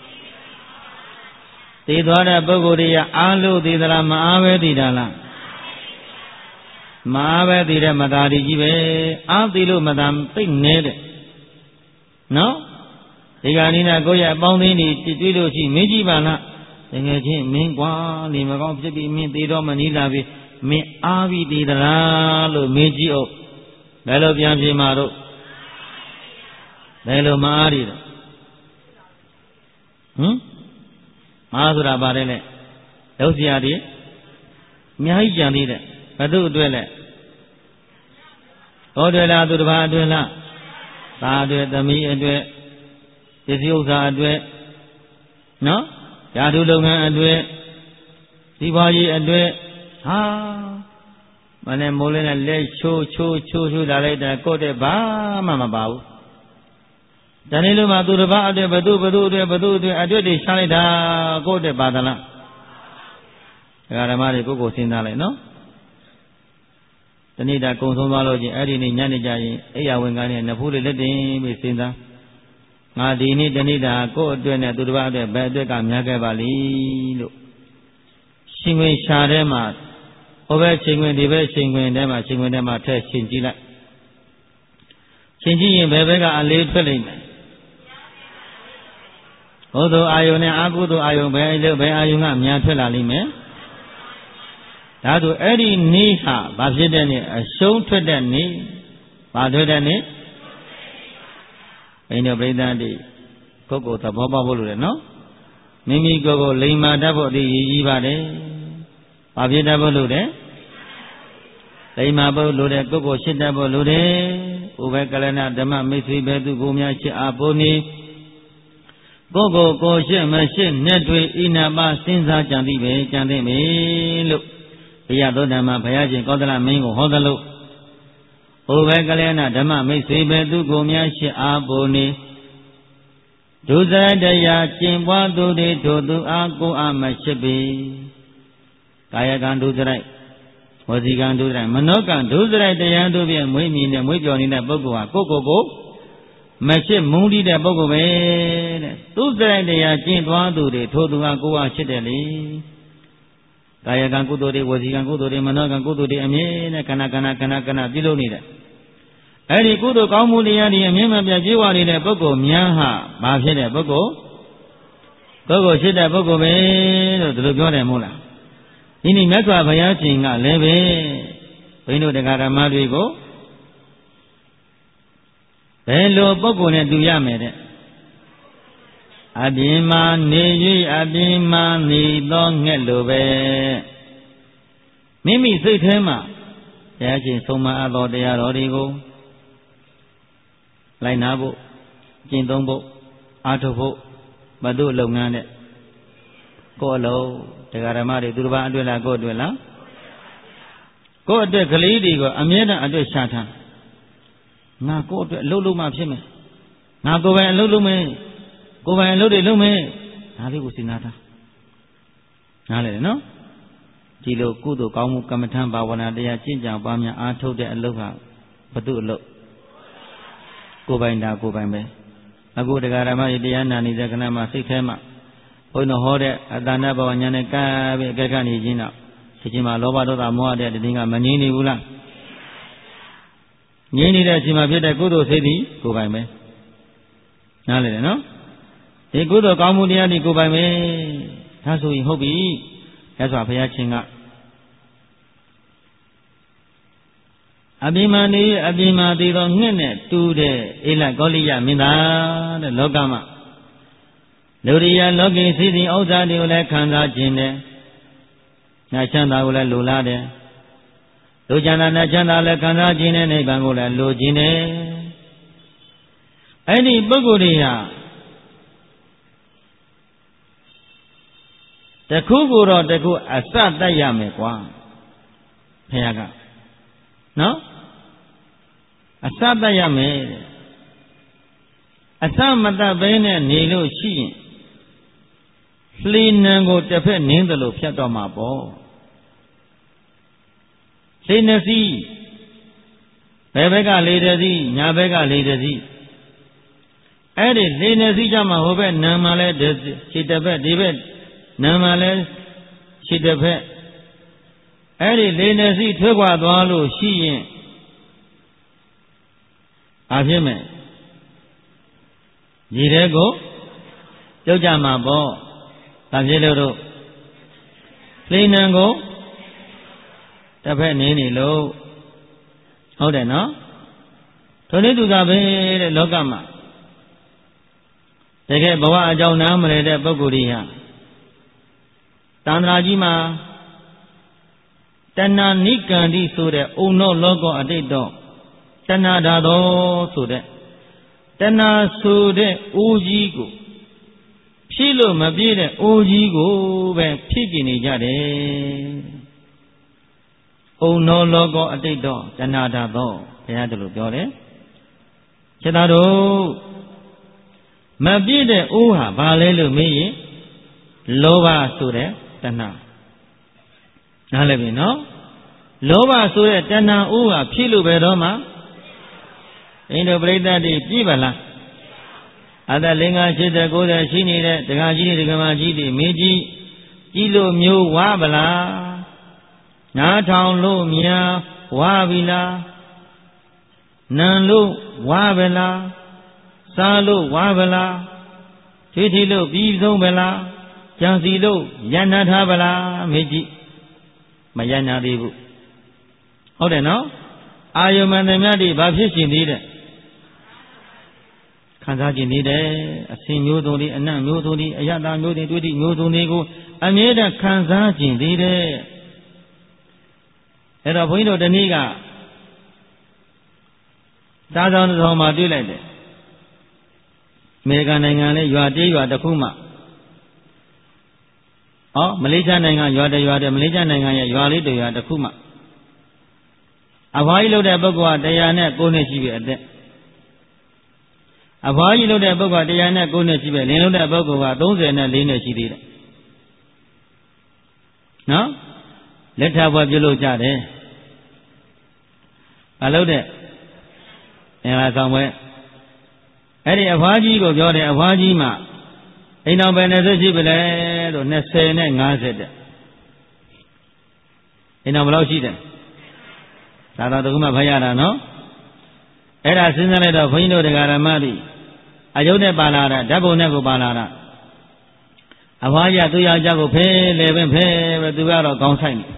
သိသွားတဲ့ပုဂ္ဂိုလ်တွေကအားလို့သိသလားမအားပဲသိတာလားမအားပဲသိတဲ့မသာတိကြီးပဲအားသိလို့မသာသိနေတဲ့နော်ဒီကနေ့နဲ့ကိုယ့်ရဲ့အပေါင်းအသင်းတွေတွေ့လို့ရှိမင်းကြည့်ပါလားတကယ်ချင်းမင်းကွာနေမကောင်းဖြစ်ပြီးမင်းသေးတော့မနီးလာပြီမင်းအားပြီးသေးသလားလို့မင်းကြည့်အောင်ဘယ်လိုပြန်ပြေမှာတော့ဘယ်လိုမအားရတော့ဟမ်မအားဆိုတာပါတယ်လေလောက်စရာတွေအများကြီးကြံသေးတယ်ဘယ်သူအတွက်လဲဟောတယ်လားသူတစ်ပါးအတွက်လားသားအတွက်သမီးအတွက်ပစ္စည်းဥစ္စာအတွက်နော်ယာထုလုပ်ငန်းအတွက်စီးပွားရေးအတွက်ဟာမနဲ့မိုးလင်းနဲ့လက်ချိုးချိုးချိုးချိုးလာလိုက်တာကိုယ့်တဲ့ဘာမှမပါဘူးတနေ့လုံးမှာသူတစ်ပါးအတွက်ဘသူဘသူအတွက်ဘသူအတွက်အတွက်တွေရှားလိုက်တာကိုယ့်တဲ့ပါသလားဒကာဓမ္မတွေကိုကိုယ်စဉ်းစားလိုက်နော်တနေ့တာကုံဆုံးသွားလို့ချင်းအဲ့ဒီနေ့ညနေကြရင်အိယာဝင်ကနေနဖူးလေးလက်တင်ပြီးစဉ်းစားငါဒီနေ့တနေ့တာကိုယ့်အတွက်နဲ့သူတစ်ပါးအတွက်ဘယ်အတွက်ကများခဲ့ပါလိလို့ရှင်ဝင်ရှာထဲမှာဟိုဘက်ရှင်ဝင်ဒီဘက်ရှင်ဝင်ထဲမှာရှင်ဝင်ထဲမှာထည့်ရှင်ကြည့်လိုက်ရှင်ကြည့်ရင်ဘယ်ဘက်ကအလေးထွက်လိမ့်မယ်ဘုသောအာယုန်နဲ့အာကုသိုလ်အာယုန်ဘယ်လိုဘယ်အာယုန်ကများထွက်လာလိမ့်မယ်ဒါဆိုအဲ့ဒီနေ့ဟာဘာဖြစ်တဲ့နေ့အရှုံးထွက်တဲ့နေ့ဘာထွက်တဲ့နေ့ဘိညာပရိသတ်တိကိုယ်ကိုယ်သဘောပေါက်ဖို့လိုတယ်နော်မိမိကိုယ်ကိုလိမ္မာတတ်ဖို့အသိရည်ကြီးပါတယ်ဘာဖြစ်တတ်ဖို့လိုတယ်လိမ္မာဖို့လိုတယ်ကိုယ်ကိုရှင်းတတ်ဖို့လိုတယ်ဥပ္ပကလနာဓမ္မမိတ်ဆွေပဲသူကိုများရှင်းအားဖို့နေကိုယ်ကိုကိုရှင်းမရှင်းနဲ့တွေဣနာပါစဉ်းစားကြံသိပဲကြံသိပြီလို့ဘုရားသောဓမ္မဘုရားရှင်ကောသလမင်းကိုဟောသလိုဟိုဘက်ကလေးနာဓမ္မမိတ်ဆွေပဲသူကိုများရှင်းအားဖို့နေဒုစရတရားကျင့်ပွားသူတွေထိုသူအားကိုအားမရှိပေကာယကံဒုစရိုက်ဝစီကံဒုစရိုက်မနောကံဒုစရိုက်တရားတို့ဖြင့်မွေးမြည်နဲ့မွေးပြော်နေတဲ့ပုဂ္ဂိုလ်ဟာကိုယ့်ကိုယ်ကိုမရှိမုန်းတိတဲ့ပုဂ္ဂိုလ်ပဲတဲ့သူစရိုက်တရားကျင့်သွားသူတွေထိုသူအားကိုအားရှိတယ်လေကာယကံကုသိုလ်တွေဝစီကံကုသိုလ်တွေမနောကံကုသိုလ်တွေအမြဲနဲ့ခဏခဏခဏခဏပြုလုပ်နေတဲ့အဲ့ဒီကုသိုလ်ကောင်းမှုတရားတွေအမြဲမပြတ်ပြေဝနေတဲ့ပုဂ္ဂိုလ်များဟာဘာဖြစ်တဲ့ပုဂ္ဂိုလ်ကိုယ်ကိုရှိတဲ့ပုဂ္ဂိုလ်ပဲလို့ဒီလိုပြောတယ်မဟုတ်လားဒီနေ့မြတ်စွာဘုရားရှင်ကလည်းပဲဘုန်းတို့တရားဓမ္မတွေကိုဘယ်လိုပုဂ္ဂိုလ်နဲ့တူရမယ်တဲ့အပြင်မှာနေ၍အပြင်မှာနေသောငှက်လိုပဲမိမိစိတ်ထဲမှာဘုရားရှင်ဆုံးမအပ်သောတရားတော်တွေကိုလိုက်နာဖို့ကျင့်သုံးဖို့အားထုတ်ဖို့ဘု து လုပ်ငန်းတဲ့ကိုယ်အလုံးတရားဓမ္မတွေသူတစ်ပါးအတွက်လားကိုယ်အတွက်လားကိုယ်အတွက်ကလေးတွေကိုအမြဲတမ်းအတွက်ရှာထားငါကိုယ်အတွက်အလုပ်လုပ်မှဖြစ်မယ်ငါကိုယ်ပိုင်အလုပ်လုပ်မယ်ကိုယ်ပိုင်အလုပ်တွေလုပ်မယ်ဒါလေးကိုစဉ်းစားထားနားလည်တယ်နော်ဒီလိုကုသိုလ်ကောင်းမှုကမ္မထံဘာဝနာတရားကျင့်ကြံပွားများအားထုတ်တဲ့အလုပ်ဟာဘု து အလုပ်ကိုယ်ပိုင်တာကိုယ်ပိုင်ပဲအခုတရားဓမ္မတွေတရားနာနေတဲ့ခဏမှာစိတ်ထဲမှာဘုန်းတော်ဟောတဲ့အတ္တနာဘဝညာနဲ့ကပ်ပြီးအကဲကနေခြင်းတော့ဒီချိန်မှာလောဘဒေါသမောဟတဲ့တည်င်းကမငြင်းနေဘူးလားငြင်းနေတဲ့အချိန်မှာဖြစ်တဲ့ကုသိုလ်စိတ်သည်ကိုယ်ပိုင်ပဲနားလည်တယ်နော်ဒီကုသိုလ်ကောင်းမှုတရားတွေကိုယ်ပိုင်ပဲဒါဆိုရင်ဟုတ်ပြီရသော်ဘုရားရှင်ကအပိမာနေအပိမာသေးသောငှက်နဲ့တူတဲ့အေလကောလိယမင်းသားတဲ့လောကမှာလူရိယလောကီစီစဉ်ဥစ္စာတွေကိုလည်းခံစားခြင်းနဲ့ညချမ်းသာကိုလည်းလိုလားတယ်လူချမ်းသာနဲ့ချမ်းသာလည်းခံစားခြင်းနဲ့နိဗ္ဗာန်ကိုလည်းလိုခြင်းနဲ့အဲ့ဒီပုဂ္ဂိုလ်တွေဟာတခုကိုတော့တခုအစတတ်ရမယ်ကွာဘုရားကနော်အစတတ်ရမယ်အစမတတ်ဘဲနဲ့နေလို့ရှိရင်လှေနံကိုတစ်ဖက်နင်းတယ်လို့ဖြတ်တော့မှာပေါ့လှေနှစီးဘယ်ဘက်ကလေတစီးညာဘက်ကလေတစီးအဲ့ဒီလှေနှစီးကြမှာဟိုဘက်နံမှာလဲခြေတစ်ဖက်ဒီဘက်နံမှာလဲခြေတစ်ဖက်အဲ့ဒီလေနှစီးထွက်ခွာသွားလို့ရှိရင်ဘာဖြစ်မယ်ညီတဲ့ကိုပြုတ်ကြမှာပေါ့ဘာဖြစ်လို့တော့လှေနံကိုတစ်ဖက်နင်းနေလို့ဟုတ်တယ်နော်ထိုနည်းသူကပဲတဲ့လောကမှာတကယ်ဘဝအကြောင်းနားမလည်တဲ့ပုဂ္ဂိုလ်တွေဟာတန္တရာကြီးမှာတဏှာနိကန္တိဆိုတဲ့ဩနောလောကအတိတ်တော့တဏှာဓာသောဆိုတဲ့တဏှာဆိုတဲ့အိုးကြီးကိုဖြည့်လို့မပြည့်တဲ့အိုးကြီးကိုပဲဖြည့်ကျင်နေကြတယ်ဩနောလောကအတိတ်တော့တဏှာဓာသောဘုရားတလို့ပြောတယ်ခြေသားတို့မပြည့်တဲ့အိုးဟာဘာလဲလို့မေးရင်လောဘဆိုတဲ့တဏှာနားလည်ပြီနော်လောဘဆိုတဲ့တဏှာအိုးဟာဖြည့်လို့ပဲတော့မှအင်းတို့ပြိဿတိပြည့်ပါလားအတ္တလင်္ကာ၈၀ ၉၀ရှိနေတဲ့ဒကာကြီးတွေဒကာမကြီးတွေမေးကြည့်ကြည့်လို့မျိုးဝါပလားနားထောင်လို့များဝါပြီလားနံလို့ဝါပဲလားစားလို့ဝါပဲလားထွေးထီလို့ပြီးဆုံးပဲလားကြံစီလို့ရဏထားပါလားမေးကြည့်မရဏသေးဘူးဟုတ်တယ်နော်အာယုမန္တမြတ်တွေဘာဖြစ်ရှင်သေးတယ်ခံစားခြင်းနေတယ်အစဉ်မျိုးစုံတွေအနတ်မျိုးစုံတွေအယတာမျိုးတွေတွေ့တိမျိုးစုံတွေကိုအမြဲတမ်းခံစားခြင်းသေးတယ်အဲ့တော့ဘုန်းကြီးတို့ဒီနေ့ကတာဆောင်တော်မှာတွေ့လိုက်တယ်အမေရိကန်နိုင်ငံလေးရွာတေးရွာတစ်ခုမှဟောမလေးရှားနိုင်ငံရွာတရွာတဲ့မလေးရှားနိုင်ငံရဲ့ရွာလေးတရွာတစ်ခုမှအဖွားကြီးလုပ်တဲ့ပုဂ္ဂိုလ်ကတရားနဲ့ကိုးနှစ်ရှိပြီအသက်အဖွားကြီးလုပ်တဲ့ပုဂ္ဂိုလ်တရားနဲ့ကိုယ်နဲ့ရှိပဲလင်းလုပ်တဲ့ပုဂ္ဂိုလ်ကသုံးဆယ်နဲ့လေးနဲ့ရှိသေးတယ်နော်လက်ထပ်ဘွယ်ပြုလုပ်ကြတယ်မလုပ်တဲ့အင်္ဂါဆောင်ပွဲအဲ့ဒီအဖွားကြီးကိုပြောတယ်အဖွားကြီးမှအိမ်တော်ပဲနဲ့ရှိပြီလေလို့၂၀နဲ့၅၀တဲ့အိမ်တော်ဘယ်လောက်ရှိတယ်သာသာတခုမှဖတ်ရတာနော်အဲ့ဒါစဉ်းစားလိုက်တော့ဘုန်းကြီးတို့တရားဓမ္မတွေအယုတ်နဲ့ပါလာတာဓာတ်ပုံနဲ့ကိုပါလာတာအဖွားကြီးသူ့ယောက်ျားကိုဖဲလေပင်ဖဲပဲသူကတော့ကောင်းဆိုင်တယ်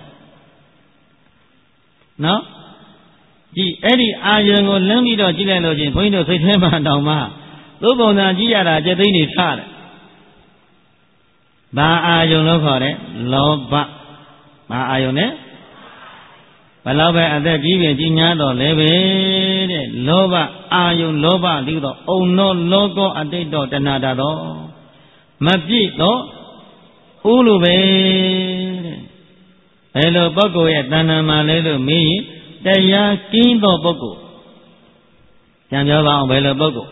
နော်ကြည့်အဲ့ဒီအာယုံကိုလမ်းပြီးတော့ကြည့်လိုက်လို့ချင်းဘုန်းကြီးတို့စိတ်ထဲမှာတောင်မှသို့ပုံစံကြည့်ရတာကျက်သိန်းနေထားတယ်ဘာအာယုံလို့ခေါ်တယ်လောဘဘာအာယုံနဲ့ဘယ်လောက်ပဲအသက်ကြီးပြင်ကြီးညားတော့လည်းပဲတဲ့လောဘအာယုံလောဘလိတော့အုံနောလောကောအတိတ်တော့တဏှာတော်မပြည့်တော့ဥလိုပဲတဲ့ဘယ်လိုပုဂ္ဂိုလ်ရဲ့တဏ္ဍာမှာလဲလို့မေးရင်တရားကင်းသောပုဂ္ဂိုလ်ပြန်ပြောပါအောင်ဘယ်လိုပုဂ္ဂိုလ်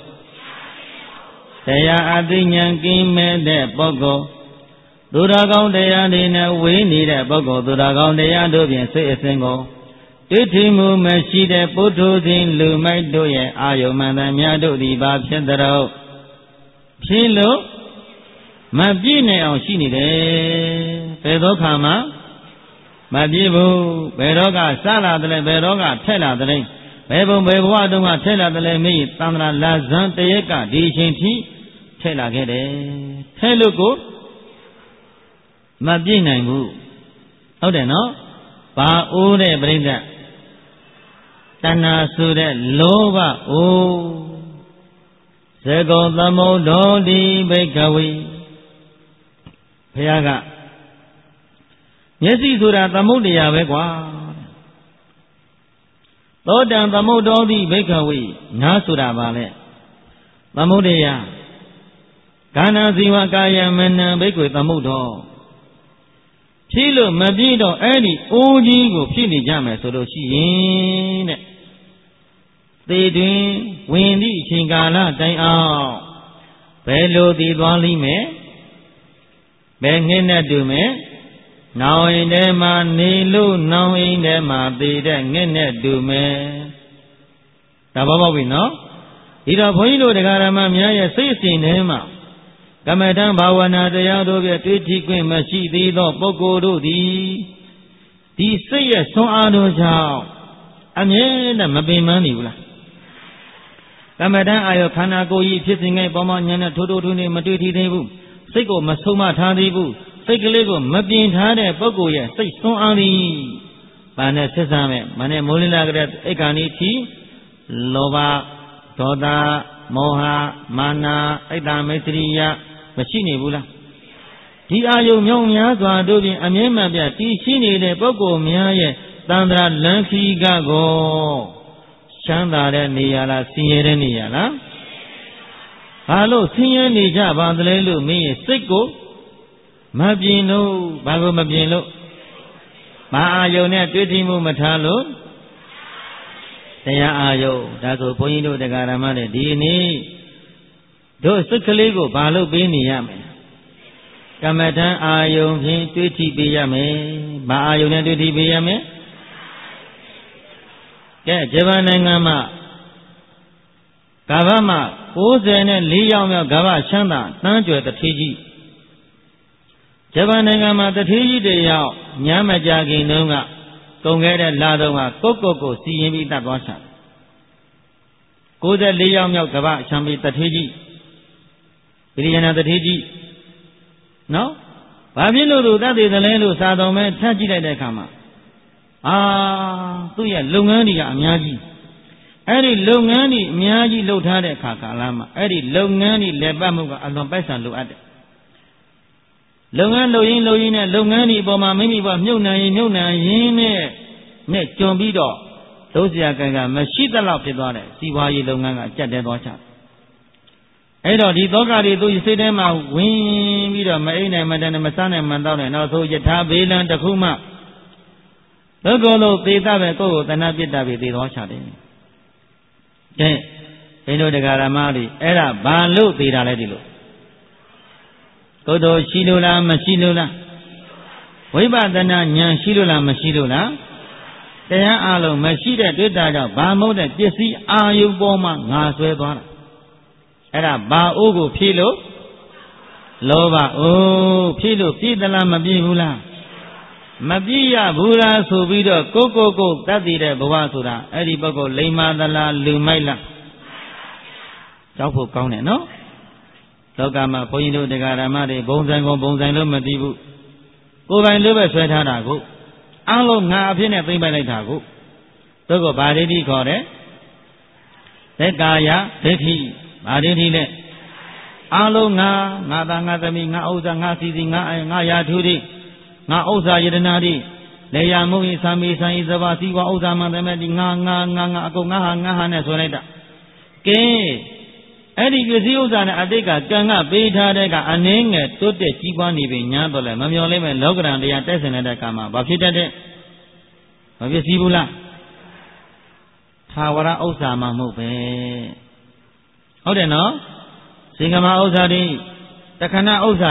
တရားအသိဉာဏ်ကင်းမဲ့တဲ့ပုဂ္ဂိုလ်သူတော်ကောင်းတရားတွေနဲ့ဝေးနေတဲ့ပုဂ္ဂိုလ်သူတော်ကောင်းတရားတို့ဖြင့်စိတ်အစဉ်ကိုဒိဋ္ဌိမှုမရှိတဲ့ပုထုဇဉ်လူမိုက်တို့ရဲ့အာယုမှန်သမျှတို့သည်ဘာဖြစ်သလဲဖြစ်လို့မပြည့်နိုင်အောင်ရှိနေတယ်ဘယ်သောခါမှမပြည့်ဘူးဘယ်တော့ကစလာတယ်လဲဘယ်တော့ကထက်လာတယ်လဲဘယ်ဘုံဘယ်ဘဝတုန်းကထက်လာတယ်လဲမိသံဃာလာဇန်တရက်ကဒီအချိန်ထိထက်လာခဲ့တယ်ထက်လို့ကိုမပြည့်နိုင်ဘူးဟုတ်တယ်နော်ဘာအိုးတဲ့ပြိဋ္ဌာတဏှာဆိုတဲ့လောဘအိုးဇေကောသမုဒ္ဒောတိဘိက္ခဝေဘုရားကမျက်စိဆိုတာသမုဒ္ဒရာပဲကွာသောတံသမုဒ္ဒောတိဘိက္ခဝေနားဆိုတာပါလေသမုဒ္ဒရာကာဏဇီဝကာယမနံဘိက္ခွေသမုဒ္ဒောဖြည့်လို့မပြည့်တော့အဲ့ဒီအိုးကြီးကိုဖြည့်နေကြမယ်ဆိုလို့ရှိရင်တဲ့သေတွင်ဝင်သည့်အချိန်ကာလတိုင်အောင်ဘယ်လိုတည်သွားလိမ့်မယ်ဘယ်ငှက်နဲ့တူမယ်နောင်အိမ်ထဲမှာနေလို့နောင်အိမ်ထဲမှာသေတဲ့ငှက်နဲ့တူမယ်ဒါဘောပေါက်ပြီနော်ဒီတော့ဘုန်းကြီးတို့တရားဓမ္မများရဲ့စိတ်အစဉ်ထဲမှာကမ္မထံဘာဝနာတရားတို့ဖြင့်တွေ့ထိခွင့်မရှိသေးသောပုဂ္ဂိုလ်တို့သည်ဒီစိတ်ရဲ့ဆွမ်းအားတို့ကြောင့်အမြဲတမ်းမပင်ပန်းနေဘူးလားကမ္မထံအာယောခန္ဓာကိုယ်ကြီးဖြစ်စဉ်ငယ်ပေါ်မှာညာနဲ့ထိုးထိုးထွင်းထွင်းမတွေ့ထီသေးဘူးစိတ်ကိုမဆုံးမထားသေးဘူးစိတ်ကလေးကိုမပြင်ထားတဲ့ပုဂ္ဂိုလ်ရဲ့စိတ်ဆွမ်းအားသည်ဘာနဲ့ဆက်ဆံမဲ့မနဲ့မိုးလင်းလာကြတဲ့အိက္ခာနိတိလောဘဒေါသမောဟမာနအိတ်တမေတ္တိယမရှိနေဘူးလားဒီအာယုံမြောင်များစွာတို့ဖြင့်အမြဲမှန်ပြတည်ရှိနေတဲ့ပုဂ္ဂိုလ်များရဲ့တန္တရာလန်ခီကကိုချမ်းသာတဲ့နေရာလားဆင်းရဲတဲ့နေရာလားဘာလို့ဆင်းရဲနေကြပါသလဲလို့မင်းရဲ့စိတ်ကိုမပြင်းလို့ဘာကိုမပြင်းလို့မအာယုံနဲ့တွေ့ထိမှုမထားလို့တရားအာယုံဒါဆိုဘုန်းကြီးတို့တရားဓမ္မနဲ့ဒီနေ့တို့စိတ်ကလေးကိုဘာလို့ပေးနေရမလဲကမ္မထံအာယုံဖြင့်တွေ့ထိပေးရမယ်ဘာအာယုံနဲ့တွေ့ထိပေးရမယ်ကဲဂျပန်နိုင်ငံမှာကမ္ဘာမှာ၉၄ရောက်မြောက်ကမ္ဘာချမ်းသာတန်းကြွယ်တထေးကြီးဂျပန်နိုင်ငံမှာတထေးကြီးတွေရောက်ညမကြခင်တုန်းကကုန်ခဲ့တဲ့လာတုန်းကကုတ်ကုတ်ကိုစီရင်ပြီးတတ်သွားချ၉၄ရောက်မြောက်ကမ္ဘာချမ်းပြီးတထေးကြီးဗိရိယနာတထေးကြီးနော်ဘာဖြစ်လို့သူတတ်သေးတယ်လဲလို့စာတော်မဲထပ်ကြည့်လိုက်တဲ့အခါမှာအာသူ့ရဲ့လုပ်ငန်းတွေကအများကြီးအဲ့ဒီလုပ်ငန်းတွေအများကြီးလုပ်ထားတဲ့အခါကာလမှာအဲ့ဒီလုပ်ငန်းတွေလက်ပတ်မှုကအလွန်ပိုက်ဆံလိုအပ်တယ်လုပ်ငန်းလုပ်ရင်းလုပ်ရင်းနဲ့လုပ်ငန်းတွေအပေါ်မှာမိမိဘမြုပ်နှံရင်မြုပ်နှံရင်းနဲ့နဲ့ကြုံပြီးတော့လုံးစရာကံကမရှိသလောက်ဖြစ်သွားတယ်စီးပွားရေးလုပ်ငန်းကကြက်တဲသွားချအဲ့တော့ဒီသောကတွေသူစိတ်ထဲမှာဝင်ပြီးတော့မအိမ်နဲ့မတန်နဲ့မစားနဲ့မတောက်နဲ့နောက်ဆိုယထာဘေးလံတစ်ခုမှလောကလုံးသေတပဲကိုယ့်ကိုတဏှာပြစ်တာပဲသေသွားချတယ်ကဲိန္ဒုတက္ကရာမတွေအဲ့ဒါဘာလို့သေးတာလဲဒီလိုကုသိုလ်ရှိလို့လားမရှိလို့လားဝိပဿနာဉာဏ်ရှိလို့လားမရှိလို့လားတရားအလုံးမရှိတဲ့တွေ့တာကြောင့်ဘာမဟုတ်တဲ့ပစ္စည်းအာယုပေါ်မှာငါဆွဲသွားတာအဲ့ဒါဘာအိုးကိုဖြည့်လို့လောဘအိုးဖြည့်လို့ပြည့်သလားမပြည့်ဘူးလားမပြည့်ရဘူးလားဆိုပြီးတော့ကိုကိုကိုတတ်တည်တဲ့ဘဝဆိုတာအဲ့ဒီပုဂ္ဂိုလ်လိမ္မာသလားလူမိုက်လားကြောက်ဖို့ကောင်းတယ်နော်လောကမှာဘုန်းကြီးတို့တရားဓမ္မတွေဘုံဆိုင်ကုန်ဘုံဆိုင်လို့မသိဘူးကိုယ်ပိုင်လို့ပဲဆွဲထားတာကိုအားလုံးငါအဖြစ်နဲ့သိမ့်ပိုက်လိုက်တာကိုတို့ကဗာဒိဋ္ဌိခေါ်တယ်သက်ကာယဒိဋ္ဌိဗာဒိဋ္ဌိနဲ့အားလုံးငါငါသားငါသမီးငါဥစ္စာငါစီစီငါအငါယာထုတိငါဥစ္စာယတနာတိလေယာမုံဤသံမီသံဤသဘာစီဝဥစ္စာမှန်တယ်မဲ့ဒီငါငါငါငါအကုန်ငါဟာငါဟာနဲ့ဆိုလိုက်တာကဲအဲ့ဒီပစ္စည်းဥစ္စာနဲ့အတိတ်ကကံကပေးထားတဲ့ကအနည်းငယ်တိုးတက်ကြီးပွားနေပြီညာတော့လဲမမျော်လိမ့်မဲ့လောကရန်တရားတက်ဆင်တဲ့ကာမှာဘာဖြစ်တတ်တဲ့မပစ္စည်းဘူးလားသာဝရဥစ္စာမှမဟုတ်ပဲဟုတ်တယ်နော်စင်္ကမဥစ္စာတွေတခဏဥစ္စာ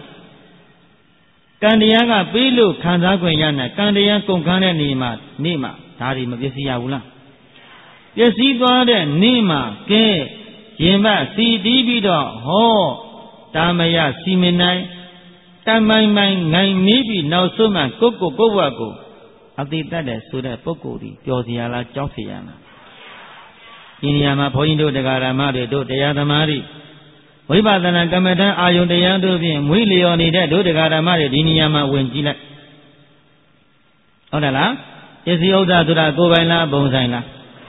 တွေကံတရားကပေးလို့ခံစား권ရတဲ့ကံတရားကုန်ခန်းတဲ့နေမှာနေမှာဒါတွေမပစ္စည်းရဘူးလားပစ္စည်းသွားတဲ့နေမှာကဲရင်မစီတီးပြီးတော့ဟောတာမယစီမနိုင်တမိုင်မိုင်ငိုင်မီးပြီးနောက်ဆုံးမှကိုကိုကိုဘဝကိုအတိတ်တတ်တဲ့ဆိုတဲ့ပုဂ္ဂိုလ်ဒီပျော်စရာလားကြောက်စရာလားဒီနေရာမှာဘုန်းကြီးတို့တရားဓမ္မတွေတို့တရားသမားတွေဝိပဿနာကမ္မဋ္ဌာန်းအာယုန်တရားတို့ဖြင့်မွေးလျော်နေတဲ့တို့တရားဓမ္မတွေဒီနေရာမှာဝင်ကြည့်လိုက်ဟုတ်တယ်လားပစ္စည်းဥစ္စာဆိုတာကိုယ်ပိုင်လားဘုံဆိုင်လား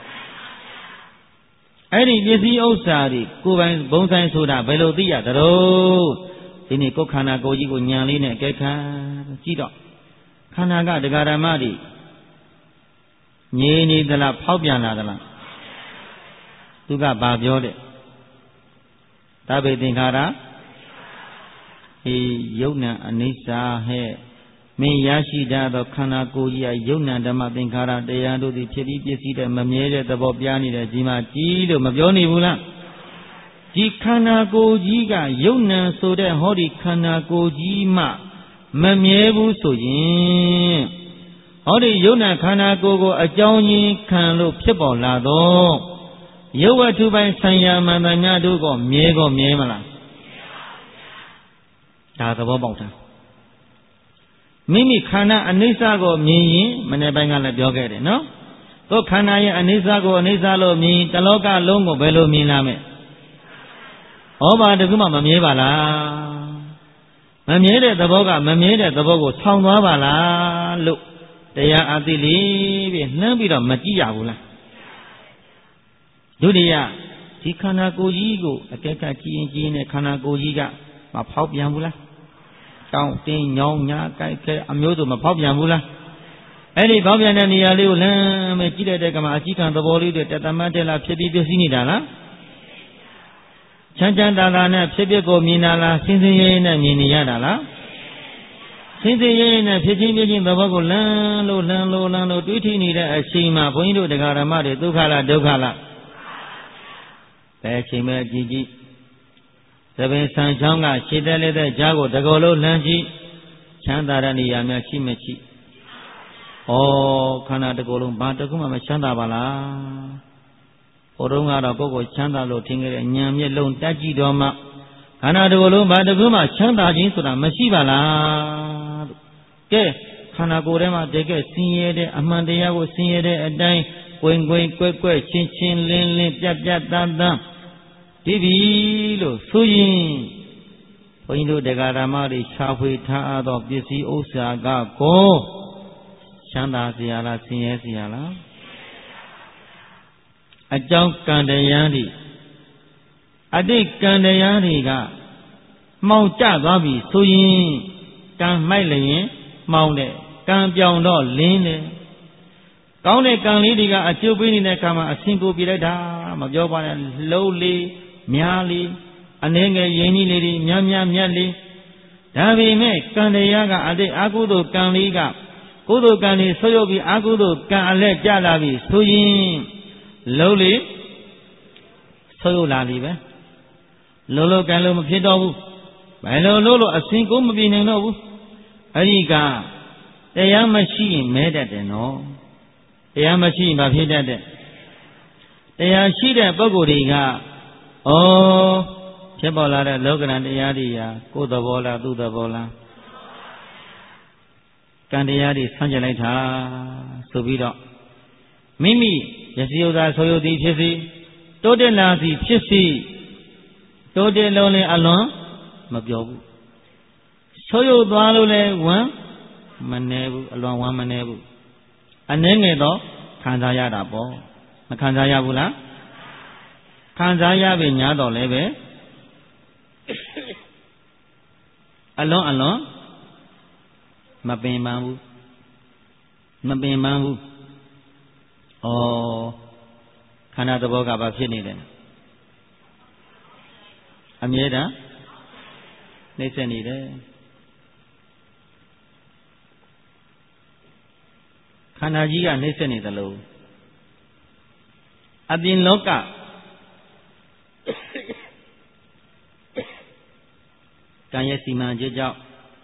အဲ့ဒီပစ္စည်းဥစ္စာတွေကိုယ်ပိုင်ဘုံဆိုင်ဆိုတာဘယ်လိုသိရသလဲဒီနေ့ကိုယ်ခန္ဓာကိုယ်ကြီးကိုညံလေးနဲ့အကဲခံကြည့်တော့ခန္ဓာကတရားဓမ္မတွေငြိနေသလားဖောက်ပြန်လာသလားသူကဘာပြောတဲ့သဗ္ဗေသင်္ခါရဟေယုတ်နံအနိစ္စဟဲ့မင်းရရှိတတ်သောခန္ဓာကိုယ်ကြီးအယုတ်နံဓမ္မသင်္ခါရတရားတို့သည်ဖြစ်ပြီးပြည့်စည်တဲ့မမြဲတဲ့သဘောပြနေတဲ့ဒီမှာကြီးလို့မပြောနေဘူးလားဒီခန္ဓာကိုယ်ကြီးကယုတ်နံဆိုတဲ့ဟောဒီခန္ဓာကိုယ်ကြီးမှမမြဲဘူးဆိုရင်ဟောဒီယုတ်နံခန္ဓာကိုယ်ကိုအကြောင်းရင်းခံလို့ဖြစ်ပေါ်လာတော့ရုပ်ဝတ္ထုပိုင်းဆိုင်ရာမှန်သမျှတို့ကမြဲကောမြဲမလားဒါသဘောပေါက်တာမိမိခန္ဓာအနိစ္စကိုမြင်ရင်မနေ့ပိုင်းကလည်းပြောခဲ့တယ်နော်ကိုယ်ခန္ဓာရဲ့အနိစ္စကိုအနိစ္စလို့မြင်တလောကလုံးကိုဘယ်လိုမြင်လာမလဲဩဘာတခုမှမမြဲပါလားမမြဲတဲ့သဘောကမမြဲတဲ့သဘောကိုဆောင်းသွားပါလားလို့တရားအသိလေးပြီးနှမ်းပြီးတော့မကြည့်ရဘူးလားဒုတိယဒီခန္ဓာကိုယ်ကြီးကိုအကဲကကြည့်ရင်ကြည့်ရင်ခန္ဓာကိုယ်ကြီးကမဖောက်ပြန်ဘူးလားတောင်းတင်းညောင်းညာကြိုက်ခဲအမျိုးစုံမဖောက်ပြန်ဘူးလားအဲ့ဒီဖောက်ပြန်တဲ့နေရာလေးကိုလမ်းမဲ့ကြည့်တဲ့ကမှာအကြည့်ခံသဘောလေးတွေတတမတ်တဲ့လားဖြစ်ပြီးပြည့်စည်နေတာလားချမ်းချမ်းသာသာနဲ့ဖြစ်ဖြစ်ကိုမြင်တာလားစင်စင်ရဲရဲနဲ့မြင်နေရတာလားစင်စင်ရဲရဲနဲ့ဖြစ်ချင်းပြည့်ချင်းသဘောကိုလမ်းလို့လမ်းလို့လမ်းလို့တွေးထိနေတဲ့အချိန်မှာဘုန်းကြီးတို့တရားဓမ္မတွေဒုက္ခလားဒုက္ခလားဘယ်အချိန်မဲ့ကြည့်ကြည့်သဘင်ဆံချောင်းကခြေသက်လေးသက်ကြားကိုတကောလုံးလှမ်းကြည့်ချမ်းသာတဲ့နေရာများရှိမရှိဩခန္ဓာတကောလုံးဘာတခုမှမချမ်းသာပါလားဟိုတုန်းကတော့ကိုယ်ကိုချမ်းသာလို့ထင်ခဲ့တဲ့ဉာဏ်မျက်လုံးတက်ကြည့်တော့မှခန္ဓာတကောလုံးဘာတခုမှချမ်းသာခြင်းဆိုတာမရှိပါလားကဲခန္ဓာကိုယ်ထဲမှာတကယ်ဆင်းရဲတဲ့အမှန်တရားကိုဆင်းရဲတဲ့အတိုင်းကွင်ကွင်ကွဲ့ကွဲ့ချင်းချင်းလင်းလင်းပြတ်ပြတ်တန်းတန်းဒီပြီလို့ဆိုရင်ဘုန်းကြီးတို့တရားဓမ္မတွေရှားဖွေထားသောပစ္စည်းဥစ္စာကကိုချမ်းသာစေရလားဆင်းရဲစေရလားအကြောင်းကံတရားတွေအတိတ်ကံတရားတွေကမှောင်ကျသွားပြီဆိုရင်ကံမိုက်လျင်မှောင်တယ်ကံပြောင်တော့လင်းတယ်ကောင်းတဲ့ကံလေးတွေကအကျိုးပေးနေတဲ့အခါမှာအဆင်ကိုပြလိုက်တာမပြောပါနဲ့လှုပ်လေများလေအနှဲငယ်ရင်းကြီးလေးတွေများများမြတ်လေဒါပေမဲ့ကံတရားကအတိတ်အကုသိုလ်ကံလေးကကုသိုလ်ကံတွေဆွေးရုပ်ပြီးအကုသိုလ်ကံအလဲကျလာပြီဆိုရင်လှုပ်လေဆဆုပ်ယုတ်လာပြီပဲလုံးလုံးကန်လို့မဖြစ်တော့ဘူးဘယ်လိုလို့လို့အစဉ်ကိုမပြေနိုင်တော့ဘူးအဲ့ဒီကတရားမရှိရင်မဲတတ်တယ်နော်တရားမရှိရင်ဘာဖြစ်တတ်တဲ့တရားရှိတဲ့ပုဂ္ဂိုလ်တွေကဩဖြစ်ပေါ်လာတဲ့လောကရန်တရားတွေဟာကိုယ်သဘောလားသူ့သဘောလားကံတရားတွေဆန့်ကျင်လိုက်တာဆိုပြီးတော့မိမိရစီဥသာဆိုယုတ်သည်ဖြစ်စီတိုးတက်လာသည်ဖြစ်စီတိုးတက်လုံးလည်းအလွန်မပြောဘူးဆိုယုတ်သွားလို့လည်းဝမ်းမနေဘူးအလွန်ဝမ်းမနေဘူးအနည်းငယ်တော့ခံစားရတာပေါ့မခံစားရဘူးလားခံစားရပြီညာတော့လည်းပဲအလွန်အလွန်မပင်ပန်းဘူးမပင်ပန်းဘူးဩခန္ဓာသဘောကဘာဖြစ်နေတယ်အမြဲတမ်းနှိမ့်ဆက်နေတယ်ခန္ဓာကြီးကနှိမ့်ဆက်နေသလိုအပြင်လောကကံရဲ့စီမံချက်ကြောင့်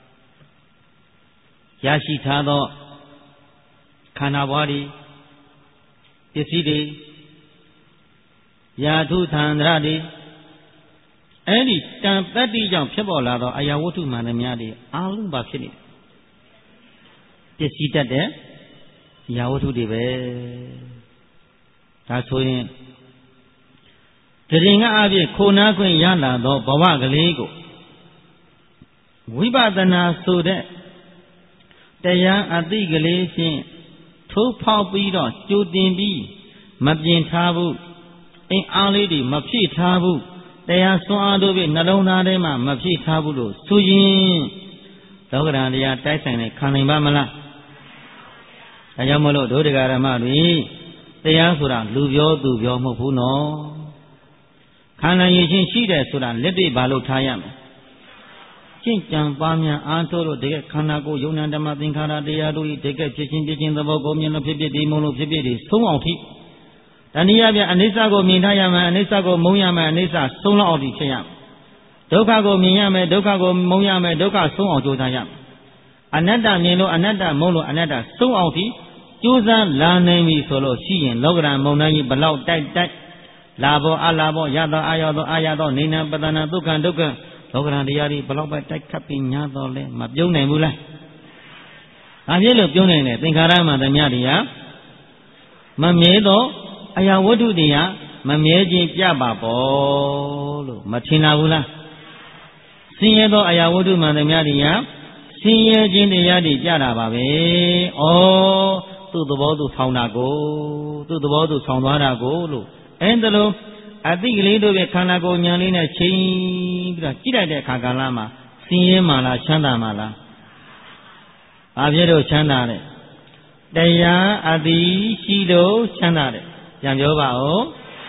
ရရှိထားသောခန္ဓာဘဝတွေပစ္စည်းတွေယာထုသန္တရတွေအဲ့ဒီတန်တတ္တိကြောင့်ဖြစ်ပေါ်လာသောအရာဝတ္ထုမှန်သမျှတွေအားလုံးပါဖြစ်နေပစ္စည်းတတ်တဲ့အရာဝတ္ထုတွေပဲဒါဆိုရင်တရင်ကအပြည့်ခိုနာခွင့်ရလာသောဘဝကလေးကိုဝိပဿနာဆိုတဲ့တရားအသိကလေးဖြင့်ထိုးဖောက်ပြီးတော့ကြိုတင်ပြီးမပြင်ထားဘူးအင်းအားလေးတွေမဖြည့်ထားဘူးတရားစွမ်းအားတို့ဖြင့်နှလုံးသားထဲမှာမဖြည့်ထားဘူးလို့ဆိုရင်လောကဓာတ်တရားတိုက်ဆိုင်နဲ့ခံနိုင်ပါမလားဒါကြောင့်မလို့ဒုဒကာရမတွေတရားဆိုတာလူပြောသူပြောမဟုတ်ဘူးနော်ခံနိုင်ရခြင်းရှိတယ်ဆိုတာလက်တွေ့ဘာလို့ထားရမလဲကျင့်ကြံပါများအားထုတ်လို့တကယ်ခန္ဓာကိုယ်ယုံနာဓမ္မသင်္ခါရတရားတို့ဤတကယ်ဖြစ်ချင်းဖြစ်ချင်းသဘောကိုမြင်လို့ဖြစ်ဖြစ်ဒီမုံလို့ဖြစ်ဖြစ်ဒီဆုံးအောင်ထိတဏှာပြအနိစ္စကိုမြင်ထားရမယ်အနိစ္စကိုမုံရမယ်အနိစ္စဆုံးလောက်အောင်ထိဖြစ်ရမယ်ဒုက္ခကိုမြင်ရမယ်ဒုက္ခကိုမုံရမယ်ဒုက္ခဆုံးအောင်ကြိုးစားရမယ်အနတ္တမြင်လို့အနတ္တမုံလို့အနတ္တဆုံးအောင်ထိကြိုးစားလာနိုင်ပြီဆိုလို့ရှိရင်လောကရန်မုံတိုင်းကြီးဘလောက်တိုက်တိုက်လာဘောအလာဘောရသောအာယောသောအာရသောနေနံပတနာဒုက္ခဒုက္ခလောကရန်တရားတွေဘလောက်ပဲတိုက်ခတ်ပြီးညာတော့လဲမပြုံးနိုင်ဘူးလားဘာဖြစ်လို့ပြုံးနိုင်လဲသင်္ခါရမှသမျှတရားမမြဲတော့အရာဝတ္ထုတရားမမြဲခြင်းပြပါပေါ့လို့မထင်လာဘူးလားဆင်းရဲသောအရာဝတ္ထုမှသမျှတရားဆင်းရဲခြင်းတရားတွေကြတာပါပဲဩသူ့သဘောသူဆောင်းတာကိုသူ့သဘောသူဆောင်းသွားတာကိုလို့အဲဒါလို့အတိကလေးတို့ပဲခန္ဓာကိုယ်ဉာဏ်လေးနဲ့ချိန်ပြီးတော့ကြည့်လိုက်တဲ့အခါကာလမှာဆင်းရဲမှလားချမ်းသာမှလားဘာဖြစ်လို့ချမ်းသာလဲတရားအတိရှိလို့ချမ်းသာတယ်ပြန်ပြောပါဦး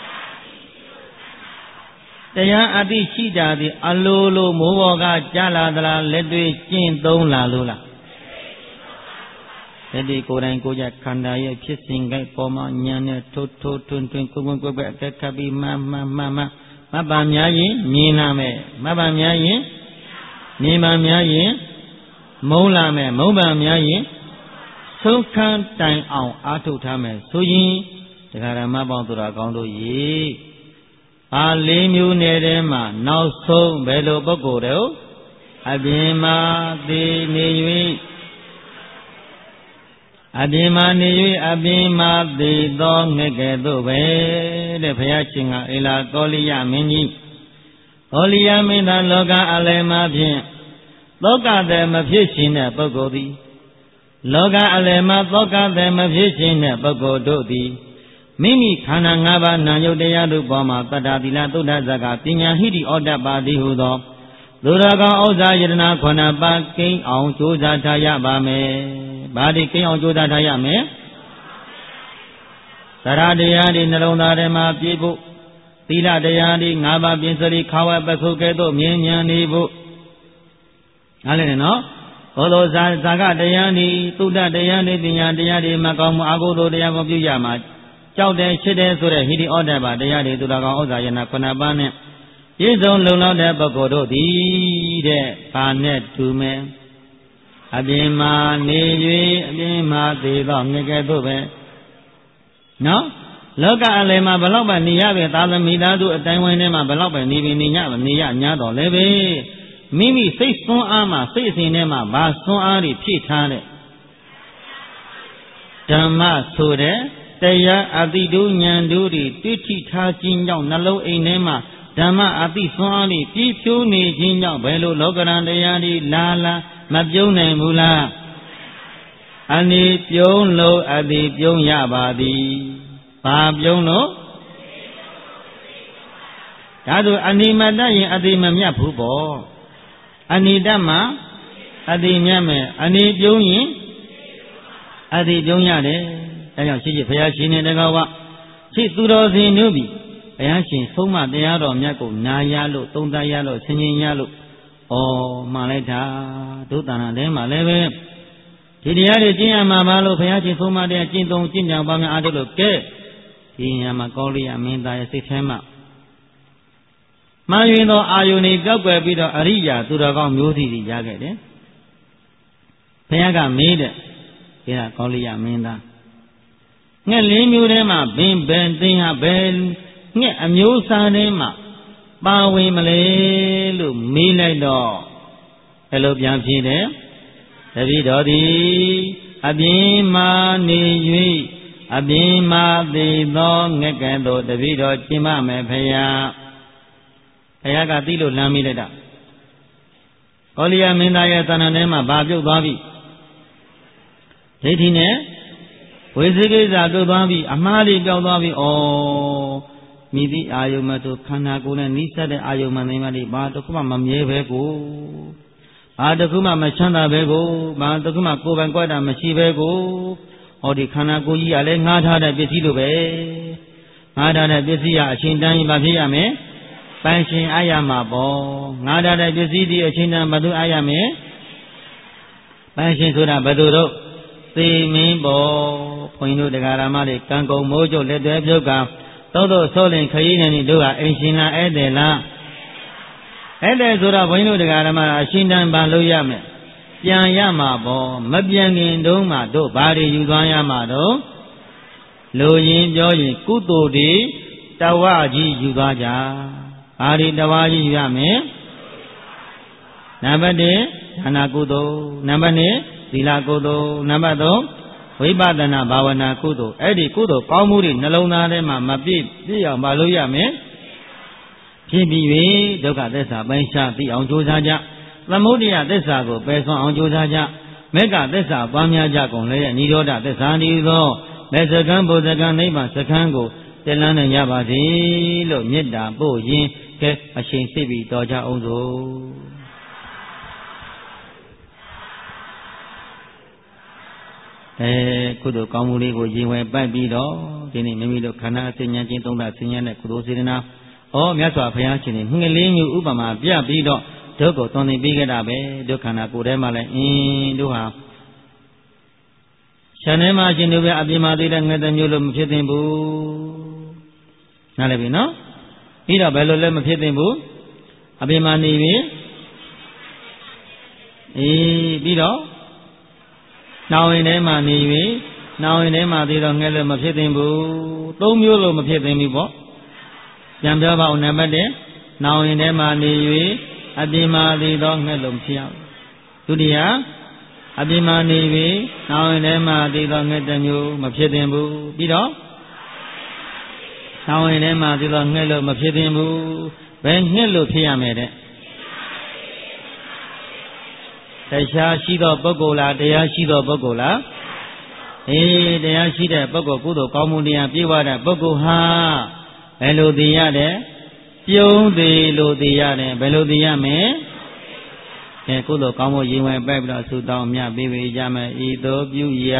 တရားအတိရှိတာဒီအလိုလိုမိုးဘော်ကကြားလာသလားလက်တွေ့ကျင့်သုံးလာလို့လားလက်တွေ့ကိုယ်တိုင်ကိုယ်ကြခန္ဓာရဲ့ဖြစ်စဉ်ကိုပေါ်မှာဉာဏ်နဲ့ထိုးထိုးထွန်းထွန်းကိုယ်ကိုယ်ကိုယ်ပဲအကဲခတ်ပြီးမှမှမှမှမပ္ပများရင်မြင်လာမယ်မပ္ပများရင်မြင်ပါများရင်မုံလာမယ်မုံပါများရင်ဆုံးခန်းတိုင်အောင်အားထုတ်ထားမယ်ဆိုရင်တရားဓမ္မပေါင်းသူတော်ကောင်းတို့ရေအာလေးမျိုးနယ်ထဲမှာနောက်ဆုံးဘယ်လိုပုဂ္ဂိုလ်တော့အပြင်မှာသိနေ၍အပြင်မှာနေ၍အပြင်မှာသိသောငှက်ကဲ့သို့ပဲတဲ့ဘုရားရှင်ကအေလာကောလိယမင်းကြီးကောလိယမင်းသာလောကအလယ်မှာဖြင့်သောကတဲ့မဖြစ်ရှင်တဲ့ပုဂ္ဂိုလ်သည်လောကအလယ်မှာသောကတဲ့မဖြစ်ရှင်တဲ့ပုဂ္ဂိုလ်တို့သည်မိမိခန္ဓာ၅ပါးနာယုတ်တရားတို့ပေါ်မှာတတ္တသီလသုဒ္ဓဇကပညာဟိတိဩတ္တပါတိဟုသောသူတော်ကောင်းဥစ္စာယတနာခုနှစ်ပါးကိန်းအောင်ကြိုးစားထားရပါမယ်။ဘာဒီကိန်းအောင်ကြိုးစားထားရမလဲ။သရတရားတွေနှလုံးသားထဲမှာပြည့်ဖို့သီလတရားတွေ၅ပါးပြည့်စုံခါဝပခုကဲ့သို့မြင်ဉာဏ်နေဖို့နားလည်တယ်နော်။ဘောဓဇာဇာကတရားတွေသုဒ္ဓတရားတွေပညာတရားတွေမကောင်းမှုအကုသိုလ်တရားကိုပြုရမှာကြောက်တယ်ချစ်တယ်ဆိုတဲ့ဟိရိဩတ္တပတရားတွေသူတော်ကောင်းဥစ္စာယနာခုနှစ်ပါးနဲ့ပြည့်စုံလုံလောက်တဲ့ပုဂ္ဂိုလ်တို့သည်တဲ့ဘာနဲ့တူမယ်အပြင်မှာနေ၍အပြင်မှာသေတော့ငကဲ့သို့ပဲနော်လောကအလယ်မှာဘလောက်ပဲနေရပဲသာသမီသားတို့အတိုင်းဝိုင်းထဲမှာဘလောက်ပဲနေပြီးနေညနေရညာတော့လည်းပဲမိမိစိတ်စွန်းအားမှာစိတ်အစဉ်ထဲမှာဘာစွန်းအားတွေဖြည့်ထားတဲ့ဓမ္မဆိုတဲ့တရားအတိတုဉာဏ်တို့တွေတွေ့ထိထားခြင်းကြောင့်နှလုံးအိမ်ထဲမှာဓမ္မအတိစွန်းအားတွေပြည့်ဖြိုးနေခြင်းကြောင့်ဘယ်လိုလောကရန်တရားတွေလာလာမပြုံးနိုင်ဘူးလားအနိပြုံးလို့အတိပြုံးရပါသည်ဘာပြုံးလို့ဒါဆိုအနိမတ္တရင်အတိမမြတ်ဘူးပေါ့အနိတ္တမှာအတိမြတ်မယ်အနိပြုံးရင်အတိပြုံးရတယ်ဒါကြောင့်ရှိရှိဘုရားရှင်နဲ့တကားဝရှိသူတော်စင်တို့ပြီဘုရားရှင်ဆုံးမတရားတော်မြတ်ကိုနာရလို့သုံးသပ်ရလို့ဆင်ခြင်ရလို့ဩမှန်လိုက်တာဒုသနာထဲမှာလည်းပဲဒီတရားတွေကျင့်ရမှာပါလို့ဘုရားရှင်ဆုံးမတဲ့ကျင့်သုံးကျင့်ကြံပါများအားထုတ်လို့ကဲဒီညမှာကောလိယမင်းသားရဲ့စိတ်ထဲမှာမှန်ရင်သောအာယုန်တွေကြောက်ွယ်ပြီးတော့အရိယာသူတော်ကောင်းမျိုးစီတွေရခဲ့တယ်ဘုရားကမေးတဲ့ဒီကကောလိယမင်းသားငှက်လေးမျိုးထဲမှာဘင်းဘယ်သင်ဟာဘယ်ငှက်အမျိုးအစားထဲမှာပါဝင်မလဲလို့မေးလိုက်တော့ဘယ်လိုပြန်ဖြေတယ်တပည့်တော်သည်အပြင်မှနေ၍အပြင်မှသေသောငှက်ကဲ့သို့တပည့်တော်ကျင့်ပါမယ်ဖရာဘုရားကသိလို့လမ်းမိလိုက်တာကောလိယမင်းသားရဲ့သဏ္ဍာန်ထဲမှာဘာပြုတ်သွားပြီဒိဋ္ဌိနဲ့ဝိသေကိစ္စပြုတ်သွားပြီအမှားတွေပြောက်သွားပြီဩမိသည့်အာယုံမတို့ခန္ဓာကိုယ်နဲ့နိစ္စတဲ့အာယုံမနေမလေးဘာတစ်ခုမှမမြဲပဲကိုဘာတစ်ခုမှမချမ်းသာပဲကိုဘာတစ်ခုမှကိုယ်ပိုင်ကြွတာမရှိပဲကိုဟောဒီခန္ဓာကိုယ်ကြီးကလည်းငှားထားတဲ့ပစ္စည်းလိုပဲငှားထားတဲ့ပစ္စည်းကအချိန်တန်းရင်မဖြစ်ရမယ်ပိုင်ရှင်အားရမှာပေါ့ငှားထားတဲ့ပစ္စည်းဒီအချိန်တန်းဘယ်သူအားရမယ်ပိုင်ရှင်ဆိုတာဘယ်သူတို့သေမင်းပေါ်ဘုန်းကြီးတို့တရားဓမ္မတွေကံကုန်မိုးကျုပ်လက်သွဲပြုတ်ကသောသောဆောလင်ခရီးနေတို့ဟာအိမ်ရှင်လားဧည့်သည်လားဧည့်သည်ဆိုတော့ဘုန်းကြီးတို့တရားဓမ္မအရှင်တန်ပါလို့ရမယ်ပြန်ရမှာပေါ့မပြန်ခင်တုန်းမှတို့ဘာတွေယူသွားရမှာတော့လူရင်းပြောရင်ကုသိုလ်တွေတဝကြီးယူသွားကြဘာတွေတဝကြီးယူရမယ်နံပါတ်တစ်ဒါနကုသိုလ်နံပါတ်နှစ်သီလကုသိုလ်နံပါတ်သုံးဝိပဿနာဘာဝနာကုသိုလ်အဲ့ဒီကုသိုလ်ကောင်းမှုတွေနှလုံးသားထဲမှာမပြည့်ပြည့်အောင်မလုပ်ရမယ်ဖြစ်ပြီး၍ဒုက္ခသစ္စာပိုင်းခြားသိအောင်ကြိုးစားကြသမုဒိယသစ္စာကိုပယ်ဆွအောင်ကြိုးစားကြမေဃသစ္စာပွားများကြကုန်လည်းနိရောဓသစ္စာတည်းသောမေစကံဘုဇကံနိဗ္ဗာန်စကံကိုတည်လန်းနိုင်ရပါစေလို့မေတ္တာပို့ရင်းကဲအရှင်စိတ်ပြီးတော်ကြအောင်စို့အဲကုသိုလ်ကောင်းမှုလေးကိုရင်ဝယ်ပိုက်ပြီးတော့ဒီနေ့မိမိတို့ခန္ဓာအစဉ်ဉာဏ်ချင်းသုံးတာဆင်းရဲတဲ့ကုသိုလ်စေတနာဩမြတ်စွာဘုရားရှင်ငှက်လေးမျိုးဥပမာပြပြီးတော့ဒုက္ခသွန်သင်ပေးခဲ့တာပဲဒုက္ခနာကိုယ်ထဲမှာလည်းအင်းတို့ဟာခြံထဲမှာရှင်တို့ပဲအပြင်မှာသေးတဲ့ငှက်တစ်မျိုးလို့မဖြစ်သင့်ဘူးနားလည်ပြီနော်ပြီးတော့ဘယ်လိုလဲမဖြစ်သင့်ဘူးအပြင်မှာနေပြီအေးပြီးတော့နှောင်ရင်ထဲမှာနေပြီနှောင်ရင်ထဲမှာသေးတော့ငှက်လို့မဖြစ်သင့်ဘူးသုံးမျိုးလို့မဖြစ်သင့်ဘူးပေါ့ပြန်ပြောပါဦးနံပါတ်တစ်နှောင်ရင်ထဲမှာနေ၍အပြင်မှာသေးတော့ငှက်လို့မဖြစ်အောင်ဒုတိယအပြင်မှာနေပြီနှောင်ရင်ထဲမှာသေးတော့ငှက်တစ်မျိုးမဖြစ်သင့်ဘူးပြီးတော့နှောင်ရင်ထဲမှာသေးတော့ငှက်လို့မဖြစ်သင့်ဘူးဘယ်ငှက်လို့ဖြစ်ရမယ်တဲ့တရားရှိသောပုဂ္ဂိုလ်လားတရားရှိသောပုဂ္ဂိုလ်လားအေးတရားရှိတဲ့ပုဂ္ဂိုလ်ကုသိုလ်ကောင်းမှုတရားပြည့်ဝတဲ့ပုဂ္ဂိုလ်ဟာဘယ်လိုသိရတဲ့ပြုံးသေးလို့သိရတယ်ဘယ်လိုသိရမလဲအဲကုသိုလ်ကောင်းမှုရင်ဝင်ပိုက်ပြီးတော့ဆုတောင်းမြတ်ပေးပေးကြမယ်ဤသို့ပြုရ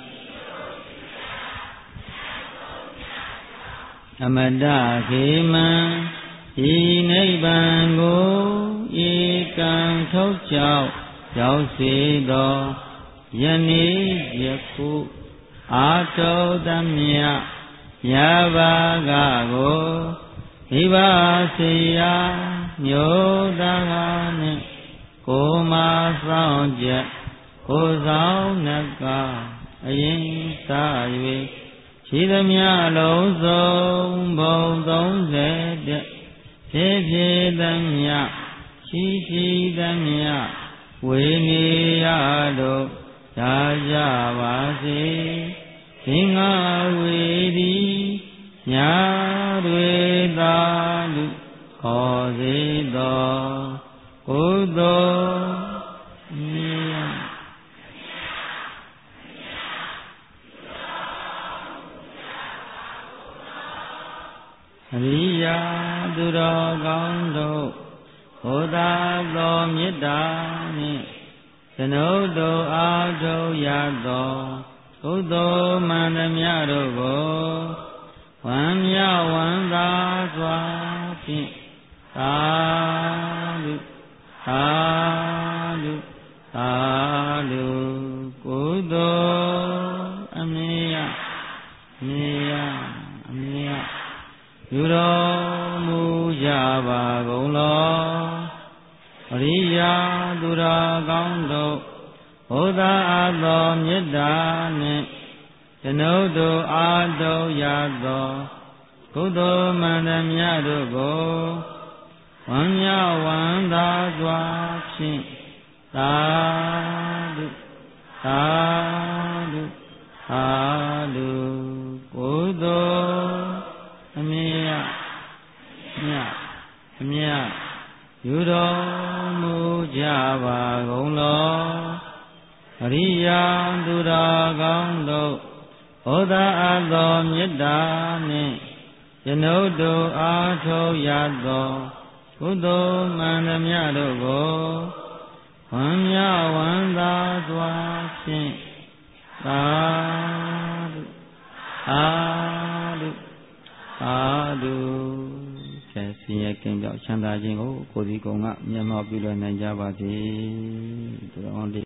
အမတခေမံဤနိဗ္ဗာန်ကိုဧကံထုတ်ကြောက်ရောက်စေသောယနေ့ယခုအာတောတမြညာဘာကကိုမိဘစေရာမျိုးသားကနဲ့ကိုမဆောင်ချက်ကိုဆောင်နှကအရင်စား၍ရှိသမျှလုံးစုံဘုံသုံးဆယ်တဲ့ဖြစ်ဖြစ်သမျှရှိရှိသမျှဝေနေရတို့သာကြပါစေသင်္ဃဝေဒီညာတွေသာလူခေါ်စေတော်ကုသိုလ်မြေအရိယာသူတော်ကောင်းတို့ဘုရားသောမေတ္တာနှင့်ကျွန်ုပ်တို့အားထုတ်ရသောကုသိုလ်မှန်သမျှတို့ကိုဝမ်းမြောက်ဝမ်းသာစွာဖြင့်သာဓုသာဓုသာဓုကုသိုလ်အမြဲအမြဲအမြဲယူတော်မူကြပါကုန်လောအရိယာသူတော်ကောင်းတို့ဘုရားအားသောမေတ္တာနှင့်ကျွန်ုပ်တို့အားထုတ်ရသောကုသိုလ်မှန်သမျှတို့ကိုဝမ်းမြောက်ဝမ်းသာစွာဖြင့်သာဓုသာဓုသာဓုကုသိုလ်အမြတ်မြတ်အမြတ်ယူတော်မူကြပါကုန်လောအရိယာသူတော်ကောင်းတို့ဘုရားအားသောမေတ္တာနှင့်ကျွန်ုပ်တို့အားထုတ်ရသောကုသိုလ်မှန်သမျှတို့ကိုဝမ်းမြောက်ဝမ်းသာစွာဖြင့်သာဓုသာဓုသာဓုဆင်းရဲကင်းပြောက်ချမ်းသာခြင်းကိုကိုယ်ဒီကုံကမျက်မှောက်ပြုလွှဲနိုင်ကြပါစေသူတော်